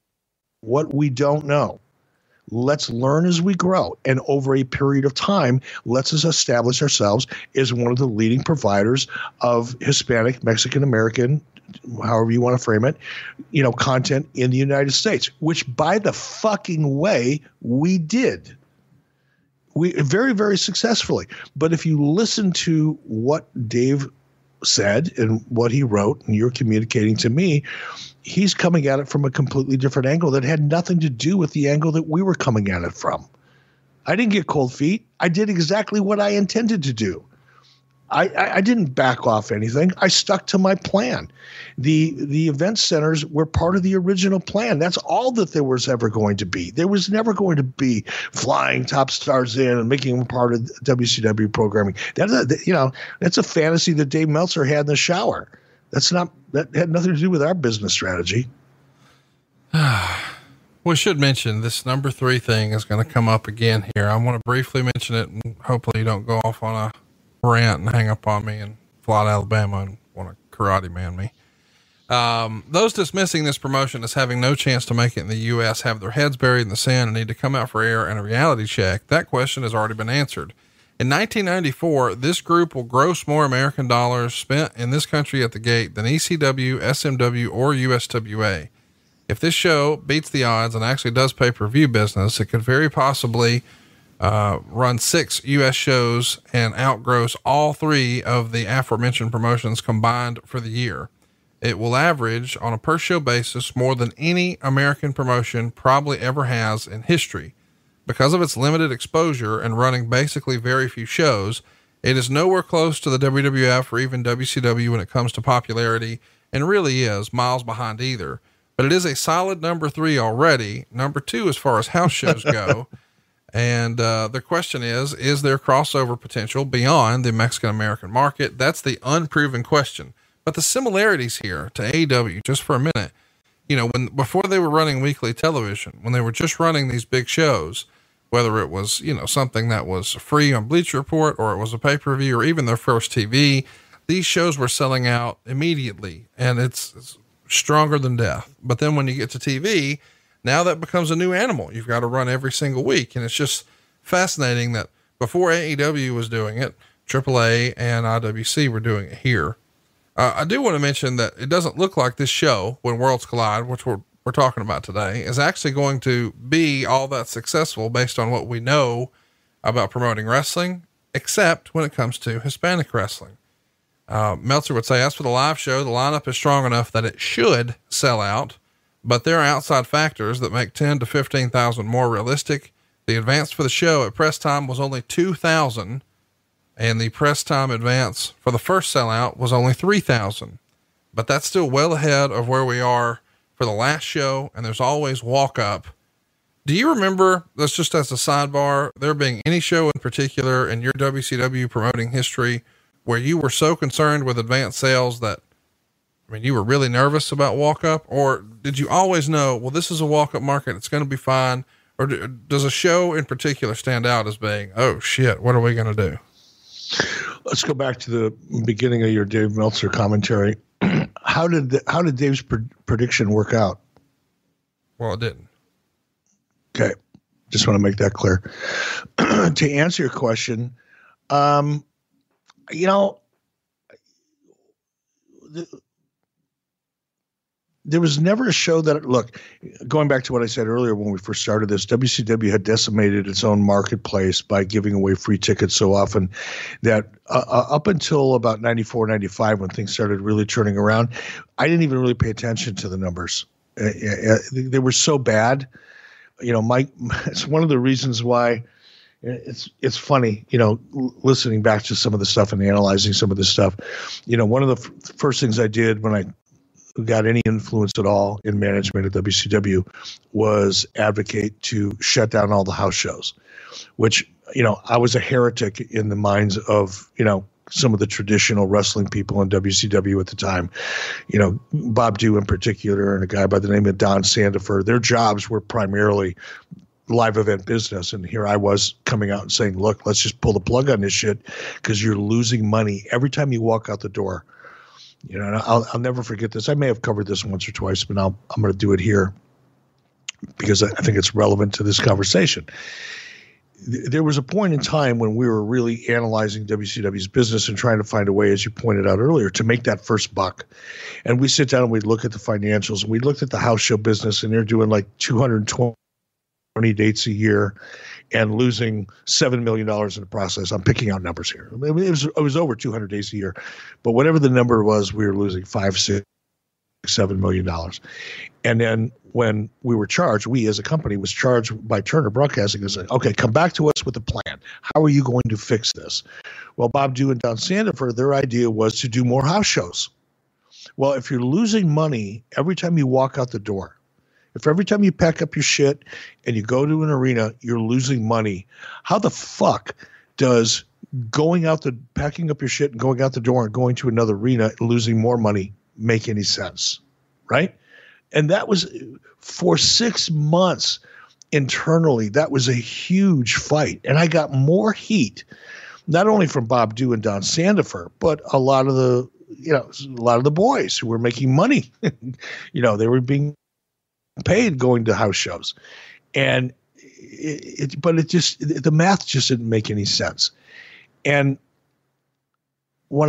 what we don't know. Let's learn as we grow. And over a period of time, let's establish ourselves as one of the leading providers of Hispanic, Mexican American, however you want to frame it, content in the United States, which by the fucking way, we did. We very, very successfully. But if you listen to what Dave said and what he wrote, and you're communicating to me, he's coming at it from a completely different angle that had nothing to do with the angle that we were coming at it from. I didn't get cold feet. I did exactly what I intended to do. I didn't back off anything. I stuck to my plan. The event centers were part of the original plan. That's all that there was ever going to be. There was never going to be flying top stars in and making them part of WCW programming. That's a fantasy that Dave Meltzer had in the shower. That had nothing to do with our business strategy. We should mention this number 3 thing is going to come up again here. I want to briefly mention it, and hopefully you don't go off on a rant and hang up on me and fly to Alabama and want to karate man me. Those dismissing this promotion as having no chance to make it in the U.S. have their heads buried in the sand and need to come out for air and a reality check. That question has already been answered. In 1994, this group will gross more American dollars spent in this country at the gate than ECW, SMW, or USWA. If this show beats the odds and actually does pay-per-view business, it could very possibly run 6 U.S. shows and outgross all 3 of the aforementioned promotions combined for the year. It will average on a per show basis more than any American promotion probably ever has in history. Because of its limited exposure and running basically very few shows, it is nowhere close to the WWF or even WCW when it comes to popularity, and really is miles behind either. But it is a solid number 3 already, number 2 as far as house shows go. And the question is there crossover potential beyond the Mexican American market? That's the unproven question. But the similarities here to AEW, just for a minute, before they were running weekly television, when they were just running these big shows, whether it was, something that was free on Bleacher Report, or it was a pay-per-view, or even their first TV, these shows were selling out immediately, and it's stronger than death. But then when you get to TV, now that becomes a new animal. You've got to run every single week. And it's just fascinating that before AEW was doing it, AAA and IWC were doing it here. I do want to mention that it doesn't look like this show, When Worlds Collide, which we're talking about today, is actually going to be all that successful based on what we know about promoting wrestling, except when it comes to Hispanic wrestling. Meltzer would say, as for the live show, the lineup is strong enough that it should sell out, but there are outside factors that make 10 to 15,000 more realistic. The advance for the show at press time was only 2,000, and the press time advance for the first sellout was only 3,000, but that's still well ahead of where we are for the last show. And there's always walk up. Do you remember, that's just as a sidebar, there being any show in particular in your WCW promoting history where you were so concerned with advanced sales that, I mean, you were really nervous about walk up? Or did you always know, well, this is a walk up market, it's going to be fine? Or does a show in particular stand out as being, oh shit, what are we going to do? Let's go back to the beginning of your Dave Meltzer commentary. How did Dave's prediction work out? Well, it didn't. Okay. Just want to make that clear. To answer your question, you know, there was never a show that, look, going back to what I said earlier when we first started this, WCW had decimated its own marketplace by giving away free tickets so often that up until about 94, 95, when things started really turning around, I didn't even really pay attention to the numbers. They were so bad. You know, Mike, it's one of the reasons why it's funny, you know, listening back to some of the stuff and analyzing some of this stuff. You know, one of the first things I did when I got any influence at all in management at WCW was advocate to shut down all the house shows, which, you know, I was a heretic in the minds of, you know, some of the traditional wrestling people in WCW at the time, you know, Bob Dew in particular, and a guy by the name of Don Sandifer. Their jobs were primarily live event business. And here I was coming out and saying, look, let's just pull the plug on this shit because you're losing money every time you walk out the door. You know, and I'll never forget this. I may have covered this once or twice, but I'm going to do it here because I think it's relevant to this conversation. There was a point in time when we were really analyzing WCW's business and trying to find a way, as you pointed out earlier, to make that first buck. And we sit down and we'd look at the financials, and we looked at the house show business, and they're doing like 220 dates a year and losing $7 million in the process. I'm picking out numbers here. It was over 200 days a year, but whatever the number was, we were losing $5, $6, $7 million. And then when we were charged, we as a company was charged by Turner Broadcasting and said, okay, come back to us with a plan. How are you going to fix this? Well, Bob Dew and Don Sandifer, their idea was to do more house shows. Well, if you're losing money every time you walk out the door, if every time you pack up your shit and you go to an arena, you're losing money, how the fuck does packing up your shit and going out the door and going to another arena and losing more money make any sense? Right? And that was for 6 months internally. That was a huge fight. And I got more heat, not only from Bob Dew and Don Sandifer, but a lot of the boys who were making money. You know, they were being paid going to house shows. And the math just didn't make any sense. And when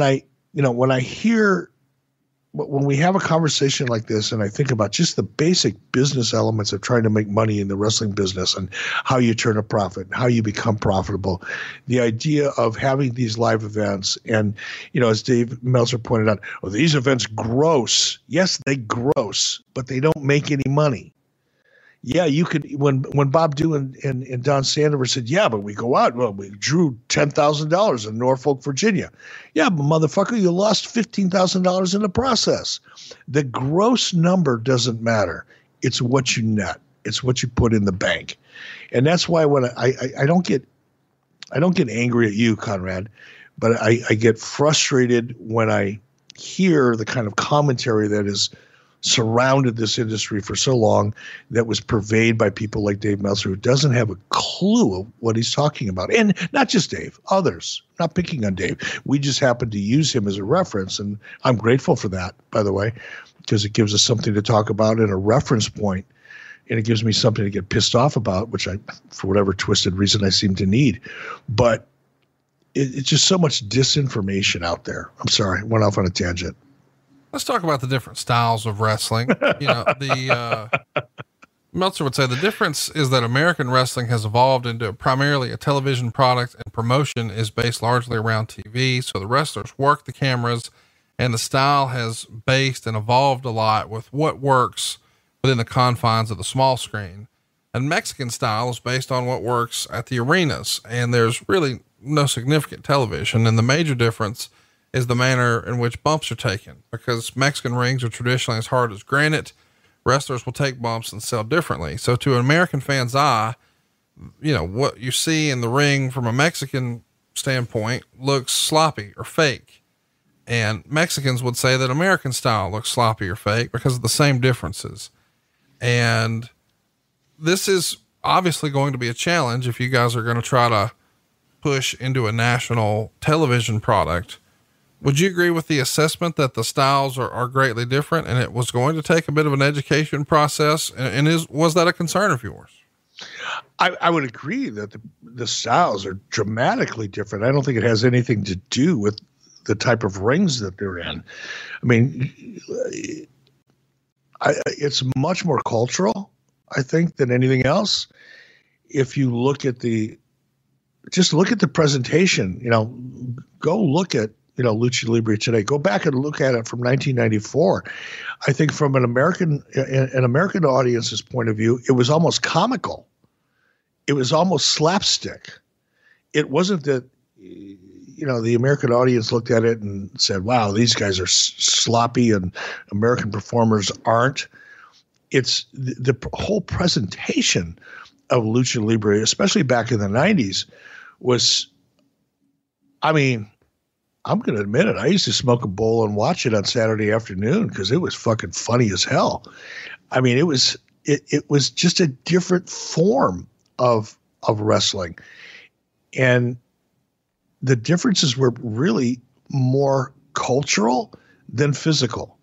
we have a conversation like this, and I think about just the basic business elements of trying to make money in the wrestling business and how you turn a profit and how you become profitable, the idea of having these live events, and, you know, as Dave Meltzer pointed out, oh, these events gross. Yes, they gross, but they don't make any money. Yeah, you could, when Bob Dew and Don Sandifer said, yeah, but we go out, well, we drew $10,000 in Norfolk, Virginia. Yeah, but motherfucker, you lost $15,000 in the process. The gross number doesn't matter. It's what you net. It's what you put in the bank. And that's why when I don't get angry at you, Conrad, but I get frustrated when I hear the kind of commentary that is surrounded this industry for so long, that was purveyed by people like Dave Meltzer, who doesn't have a clue of what he's talking about. And not just Dave, others, not picking on Dave. We just happen to use him as a reference. And I'm grateful for that, by the way, because it gives us something to talk about and a reference point. And it gives me something to get pissed off about, which I, for whatever twisted reason, I seem to need. But it's just so much disinformation out there. I'm sorry, went off on a tangent. Let's talk about the different styles of wrestling. You know, Meltzer would say the difference is that American wrestling has evolved into primarily a television product, and promotion is based largely around TV. So the wrestlers work the cameras, and the style has based and evolved a lot with what works within the confines of the small screen. And Mexican style is based on what works at the arenas, and there's really no significant television. And the major difference is the manner in which bumps are taken, because Mexican rings are traditionally as hard as granite. Wrestlers will take bumps and sell differently. So to an American fan's eye, you know, what you see in the ring from a Mexican standpoint looks sloppy or fake. And Mexicans would say that American style looks sloppy or fake because of the same differences. And this is obviously going to be a challenge if you guys are going to try to push into a national television product. Would you agree with the assessment that the styles are greatly different and it was going to take a bit of an education process? And was that a concern of yours? I would agree that the styles are dramatically different. I don't think it has anything to do with the type of rings that they're in. I mean, it's much more cultural, I think, than anything else. If you look at just look at the presentation, you know, go look at, you know, Lucha Libre today, go back and look at it from 1994. I think from an American audience's point of view, it was almost comical. It was almost slapstick. It wasn't that, you know, the American audience looked at it and said, wow, these guys are sloppy and American performers aren't. It's the whole presentation of Lucha Libre, especially back in the 90s, was, I mean, I'm going to admit it. I used to smoke a bowl and watch it on Saturday afternoon because it was fucking funny as hell. I mean, it was just a different form of wrestling. And the differences were really more cultural than physical.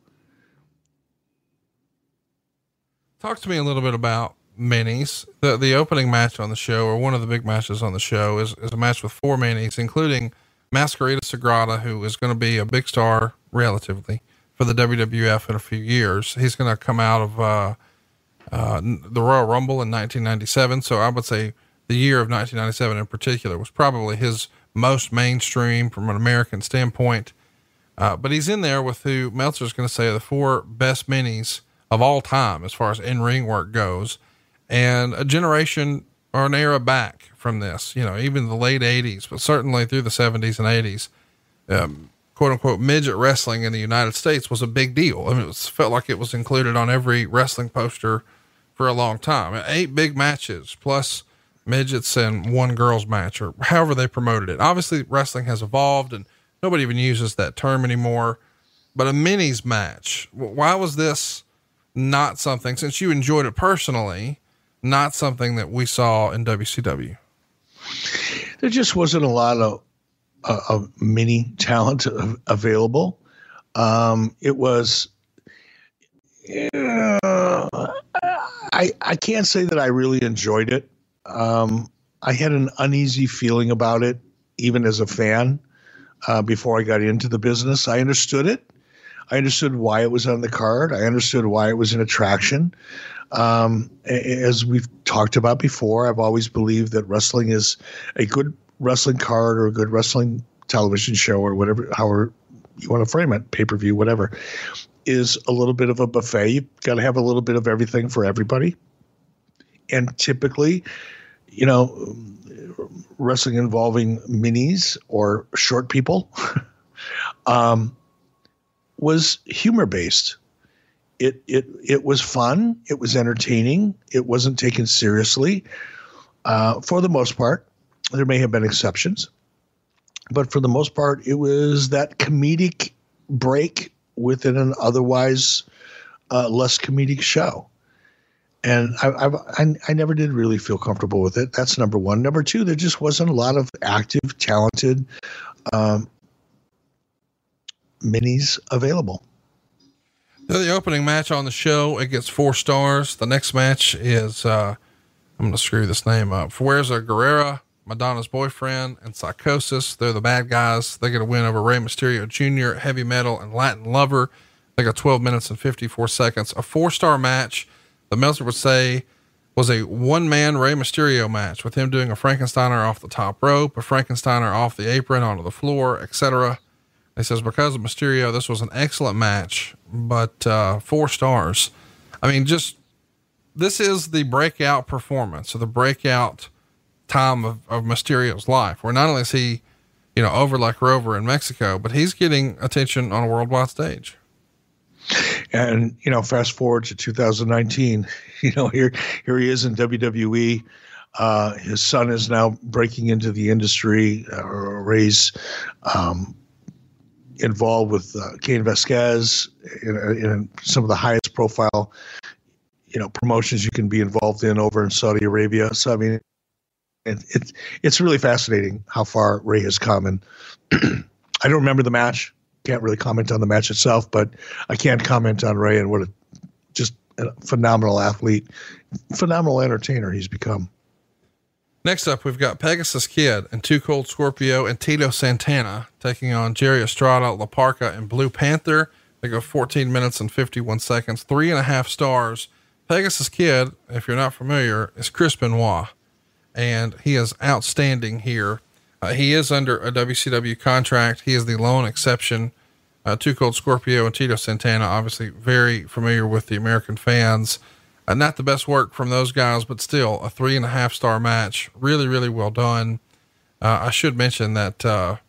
Talk to me a little bit about minis. The opening match on the show, or one of the big matches on the show, is a match with 4 minis, including Mascarita Sagrada, who is going to be a big star relatively for the WWF in a few years. He's going to come out of the Royal Rumble in 1997. So I would say the year of 1997 in particular was probably his most mainstream from an American standpoint. But he's in there with who Meltzer's going to say are the 4 best minis of all time as far as in-ring work goes, and a generation or an era back from this, you know, even the late 80s, but certainly through the 70s and 80s, quote unquote, midget wrestling in the United States was a big deal. I mean, it felt like it was included on every wrestling poster for a long time. 8 big matches plus midgets and 1 girls match, or however they promoted it. Obviously wrestling has evolved and nobody even uses that term anymore, but a minis match, why was this not something, since you enjoyed it personally, not something that we saw in WCW? There just wasn't a lot of mini talent available. It was, I can't say that I really enjoyed it. I had an uneasy feeling about it, even as a fan, before I got into the business. I understood it. I understood why it was on the card. I understood why it was an attraction. As we've talked about before, I've always believed that wrestling is a good wrestling card or a good wrestling television show or whatever, however you want to frame it, pay-per-view, whatever, is a little bit of a buffet. You've got to have a little bit of everything for everybody. And typically, you know, wrestling involving minis or short people, was humor based. It was fun. It was entertaining. It wasn't taken seriously. For the most part, there may have been exceptions, but for the most part, it was that comedic break within an otherwise less comedic show. And I never did really feel comfortable with it. That's number one. Number two, there just wasn't a lot of active, talented minis available. They're the opening match on the show. It gets 4 stars. The next match is, I'm going to screw this name up. Fuerza Guerrera, Madonna's boyfriend, and Psychosis. They're the bad guys. They get a win over Rey Mysterio Jr., Heavy Metal, and Latin Lover. They got 12 minutes and 54 seconds. A 4-star match. The Meltzer would say was a one-man Rey Mysterio match with him doing a Frankensteiner off the top rope, a Frankensteiner off the apron onto the floor, etc. He says, because of Mysterio, this was an excellent match, but 4 stars. I mean, this is the breakout performance, or the breakout time of Mysterio's life, where not only is he, over like Rover in Mexico, but he's getting attention on a worldwide stage. And, fast forward to 2019, here he is in WWE. His son is now breaking into the industry. Ray's involved with Cain Velasquez in some of the highest profile, promotions you can be involved in over in Saudi Arabia. So, I mean, it's really fascinating how far Ray has come. And I don't remember the match. Can't really comment on the match itself, but I can comment on Ray and what just a phenomenal athlete, phenomenal entertainer he's become. Next up, we've got Pegasus Kid and Too Cold Scorpio and Tito Santana taking on Jerry Estrada, La Parca, and Blue Panther. They go 14 minutes and 51 seconds, 3.5 stars. Pegasus Kid, if you're not familiar, is Chris Benoit, and he is outstanding here. He is under a WCW contract. He is the lone exception. Too Cold Scorpio and Tito Santana, obviously very familiar with the American fans. Not the best work from those guys, but still a 3.5 star match. Really, really well done. I should mention that,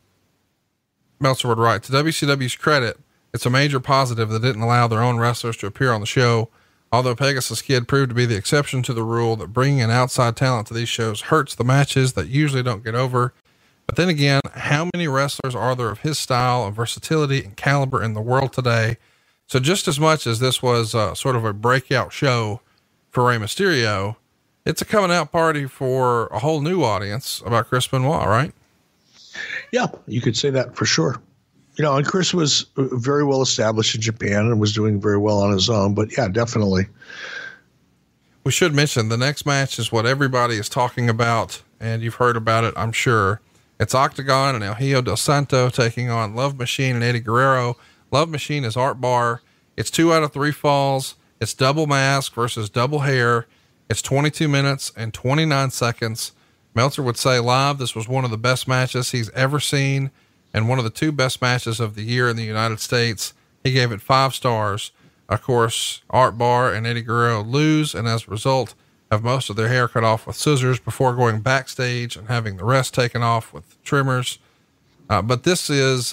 Meltzer would write, to WCW's credit, it's a major positive that didn't allow their own wrestlers to appear on the show. Although Pegasus Kid proved to be the exception to the rule that bringing in outside talent to these shows hurts the matches that usually don't get over. But then again, how many wrestlers are there of his style and versatility and caliber in the world today? So just as much as this was sort of a breakout show for Rey Mysterio, it's a coming out party for a whole new audience about Chris Benoit, right? Yeah, you could say that for sure. And Chris was very well established in Japan and was doing very well on his own, but yeah, definitely. We should mention the next match is what everybody is talking about, and you've heard about it, I'm sure. It's Octagon and El Hijo del Santo taking on Love Machine and Eddie Guerrero. Love Machine is Art Barr. It's 2 out of 3 falls. It's double mask versus double hair. It's 22 minutes and 29 seconds. Meltzer would say live, this was one of the best matches he's ever seen, and one of the 2 best matches of the year in the United States. He gave it 5 stars. Of course, Art Barr and Eddie Guerrero lose, and as a result, have most of their hair cut off with scissors before going backstage and having the rest taken off with trimmers. But this is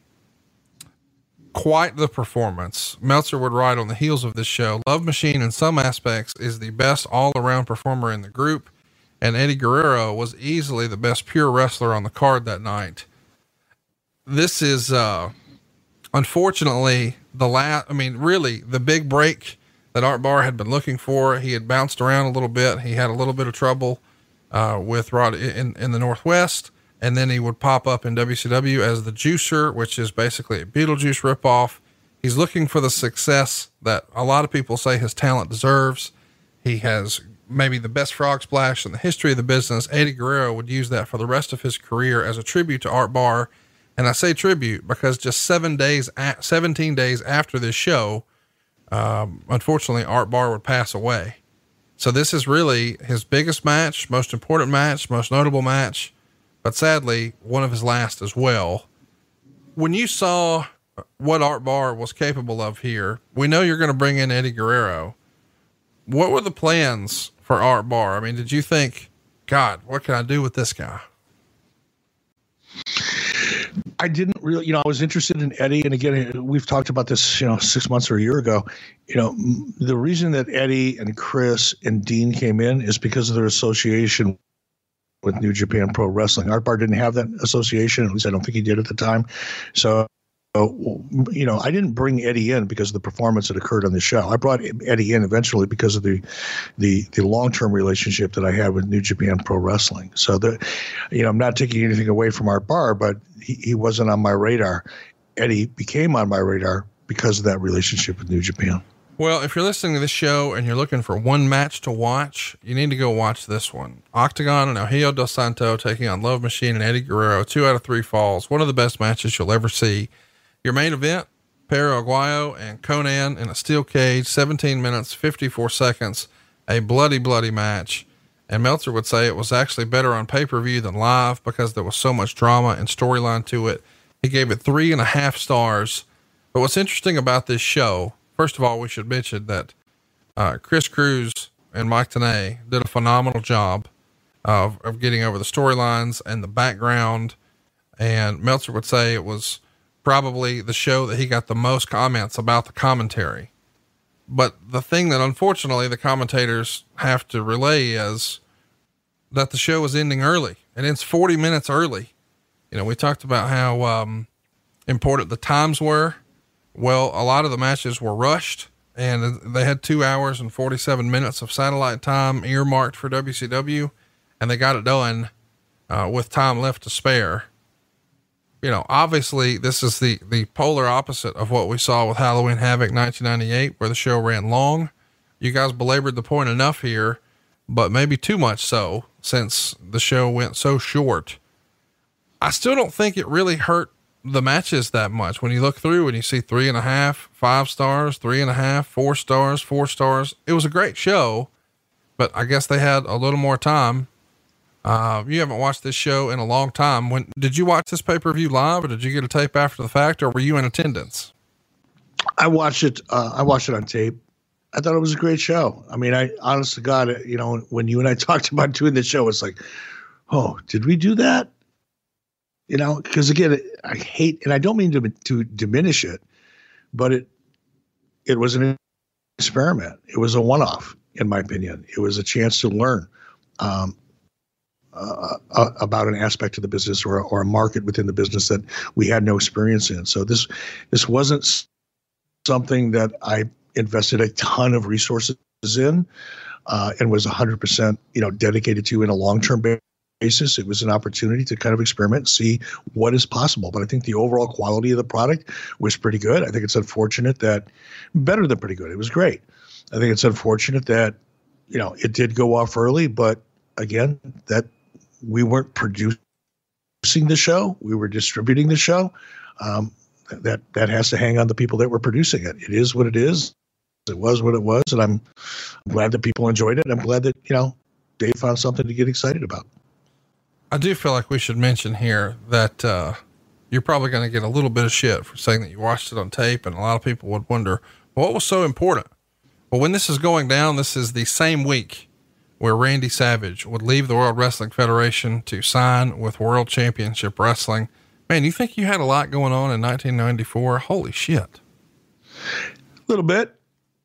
quite the performance. Meltzer would write on the heels of this show, Love Machine in some aspects is the best all-around performer in the group, and Eddie Guerrero was easily the best pure wrestler on the card that night. This is unfortunately really the big break that Art Barr had been looking for. He had bounced around a little bit. He had a little bit of trouble with Rod in the Northwest, and then he would pop up in WCW as the Juicer, which is basically a Beetlejuice ripoff. He's looking for the success that a lot of people say his talent deserves. He has maybe the best frog splash in the history of the business. Eddie Guerrero would use that for the rest of his career as a tribute to Art Barr. And I say tribute because just 17 days after this show, unfortunately, Art Barr would pass away. So this is really his biggest match, most important match, most notable match, but sadly, one of his last as well. When you saw what Art Barr was capable of here, we know you're going to bring in Eddie Guerrero. What were the plans for Art Barr? I mean, did you think, God, what can I do with this guy? I didn't really, I was interested in Eddie. And again, we've talked about this, 6 months or a year ago. The reason that Eddie and Chris and Dean came in is because of their association with New Japan Pro Wrestling. Art Barr didn't have that association. At least I don't think he did at the time. So, I didn't bring Eddie in because of the performance that occurred on the show. I brought Eddie in eventually because of the long-term relationship that I had with New Japan Pro Wrestling. So I'm not taking anything away from Art Barr, but he wasn't on my radar. Eddie became on my radar because of that relationship with New Japan. Well, if you're listening to this show and you're looking for one match to watch, you need to go watch this one. Octagon and El Hijo del Santo taking on Love Machine and Eddie Guerrero, 2 out of 3 falls. One of the best matches you'll ever see. Your main event, Perro Aguayo and Conan in a steel cage, 17 minutes, 54 seconds, a bloody, bloody match. And Meltzer would say it was actually better on pay-per-view than live because there was so much drama and storyline to it. He gave it 3.5 stars. But what's interesting about this show, first of all, we should mention that Chris Cruz and Mike Tenay did a phenomenal job of getting over the storylines and the background. And Meltzer would say it was probably the show that he got the most comments about the commentary. But the thing that unfortunately the commentators have to relay is that the show is ending early, and it's 40 minutes early. You know, we talked about how important the times were. Well, a lot of the matches were rushed, and they had 2 hours and 47 minutes of satellite time earmarked for WCW, and they got it done with time left to spare. You know, obviously this is the polar opposite of what we saw with Halloween Havoc 1998, where the show ran long. You guys belabored the point enough here, but maybe too much so, since the show went so short. I still don't think it really hurt the matches that much. When you look through and you see 3.5, 5 stars, 3.5, 4 stars, 4 stars, it was a great show, but I guess they had a little more time. You haven't watched this show in a long time. When did you watch this pay-per-view live, or did you get a tape after the fact, or were you in attendance? I watched it on tape. I thought it was a great show. I mean, honest to God, you know, when you and I talked about doing the show, it's like, oh, did we do that? You know, because again, I hate, and I don't mean to diminish it, but it was an experiment. It was a one-off, in my opinion. It was a chance to learn about an aspect of the business or a market within the business that we had no experience in. So this wasn't something that I invested a ton of resources in and was 100%, you know, dedicated to in a long-term basis. It was an opportunity to kind of experiment and see what is possible. But I think the overall quality of the product was pretty good. I think it's unfortunate that better than pretty good. It was great. I think it's unfortunate that, you know, it did go off early, but again, that we weren't producing the show. We were distributing the show. That has to hang on the people that were producing it. It is what it is. It was what it was. And I'm glad that people enjoyed it. I'm glad that, you know, Dave found something to get excited about. I do feel like we should mention here that, you're probably going to get a little bit of shit for saying that you watched it on tape. And a lot of people would wonder, well, what was so important? Well, when this is going down, this is the same week where Randy Savage would leave the World Wrestling Federation to sign with World Championship Wrestling. Man, you think you had a lot going on in 1994? Holy shit. Little bit.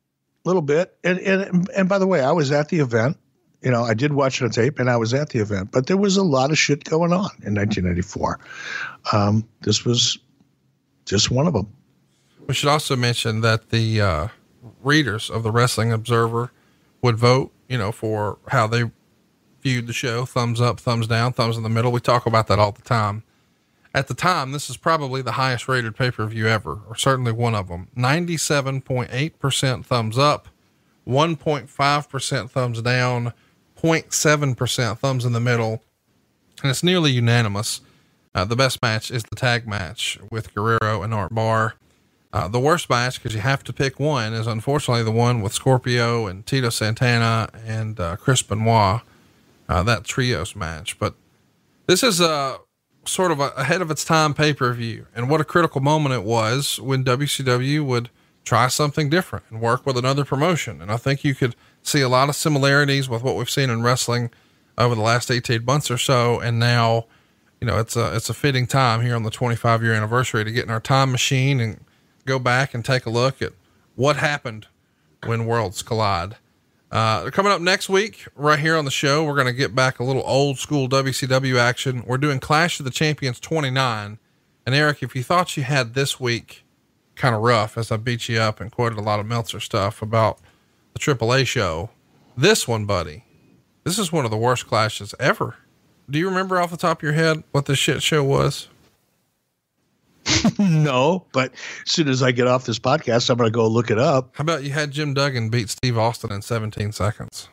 And by the way, I was at the event. You know, I did watch it on tape and I was at the event, but there was a lot of shit going on in 1994. This was just one of them. We should also mention that the readers of the Wrestling Observer would vote, you know, for how they viewed the show. Thumbs up, thumbs down, thumbs in the middle. We talk about that all the time. At the time, this is probably the highest rated pay-per-view ever, or certainly one of them. 97.8% thumbs up, 1.5% thumbs down, 0.7% thumbs in the middle. And it's nearly unanimous. The best match is the tag match with Guerrero and Art Barr. The worst match, because you have to pick one, is unfortunately the one with Scorpio and Tito Santana and Chris Benoit, that trios match. But this is sort of ahead of its time pay-per-view, and what a critical moment it was when WCW would try something different and work with another promotion. And I think you could see a lot of similarities with what we've seen in wrestling over the last 18 months or so. And now, you know, it's a fitting time here on the 25-year anniversary to get in our time machine and go back and take a look at what happened when worlds collide. Coming up next week, right here on the show, we're going to get back a little old school WCW action. We're doing Clash of the Champions 29. And Eric, if you thought you had this week kind of rough, as I beat you up and quoted a lot of Meltzer stuff about the AAA show, this one, buddy, this is one of the worst clashes ever. Do you remember off the top of your head what this shit show was? No, but as soon as I get off this podcast, I'm going to go look it up. How about you had Jim Duggan beat Steve Austin in 17 seconds?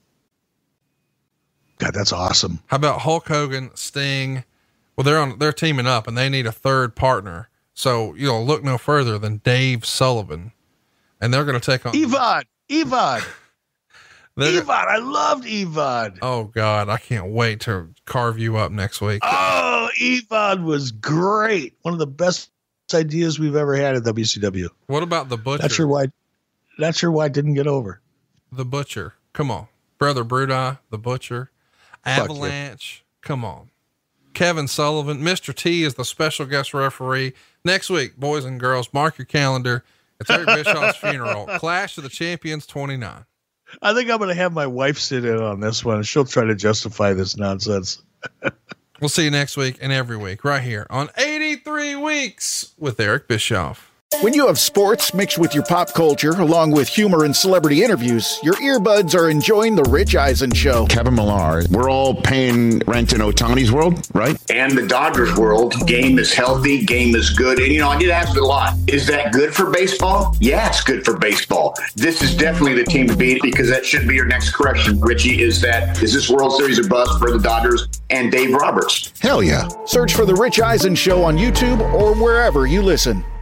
God, that's awesome. How about Hulk Hogan, Sting? Well, they're teaming up and they need a third partner. So, you know, look no further than Dave Sullivan, and they're going to take on Evad. Evon, I loved Evon. Oh God, I can't wait to carve you up next week. Oh, Evon was great. One of the best ideas we've ever had at WCW. What about the Butcher? Not sure why it didn't get over. The Butcher. Come on. Brother Brudai, the Butcher. Avalanche. Come on. Kevin Sullivan. Mr. T is the special guest referee. Next week, boys and girls, mark your calendar. It's Eric Bischoff's funeral. Clash of the Champions 29. I think I'm going to have my wife sit in on this one. She'll try to justify this nonsense. We'll see you next week and every week right here on 83 Weeks with Eric Bischoff. When you have sports mixed with your pop culture, along with humor and celebrity interviews, your earbuds are enjoying The Rich Eisen Show. Kevin Millar, we're all paying rent in Ohtani's world, right? And the Dodgers world. Game is healthy, game is good. And, I get asked a lot, is that good for baseball? Yeah, it's good for baseball. This is definitely the team to beat, because that should be your next correction, Richie, is this World Series a bust for the Dodgers and Dave Roberts? Hell yeah. Search for The Rich Eisen Show on YouTube or wherever you listen.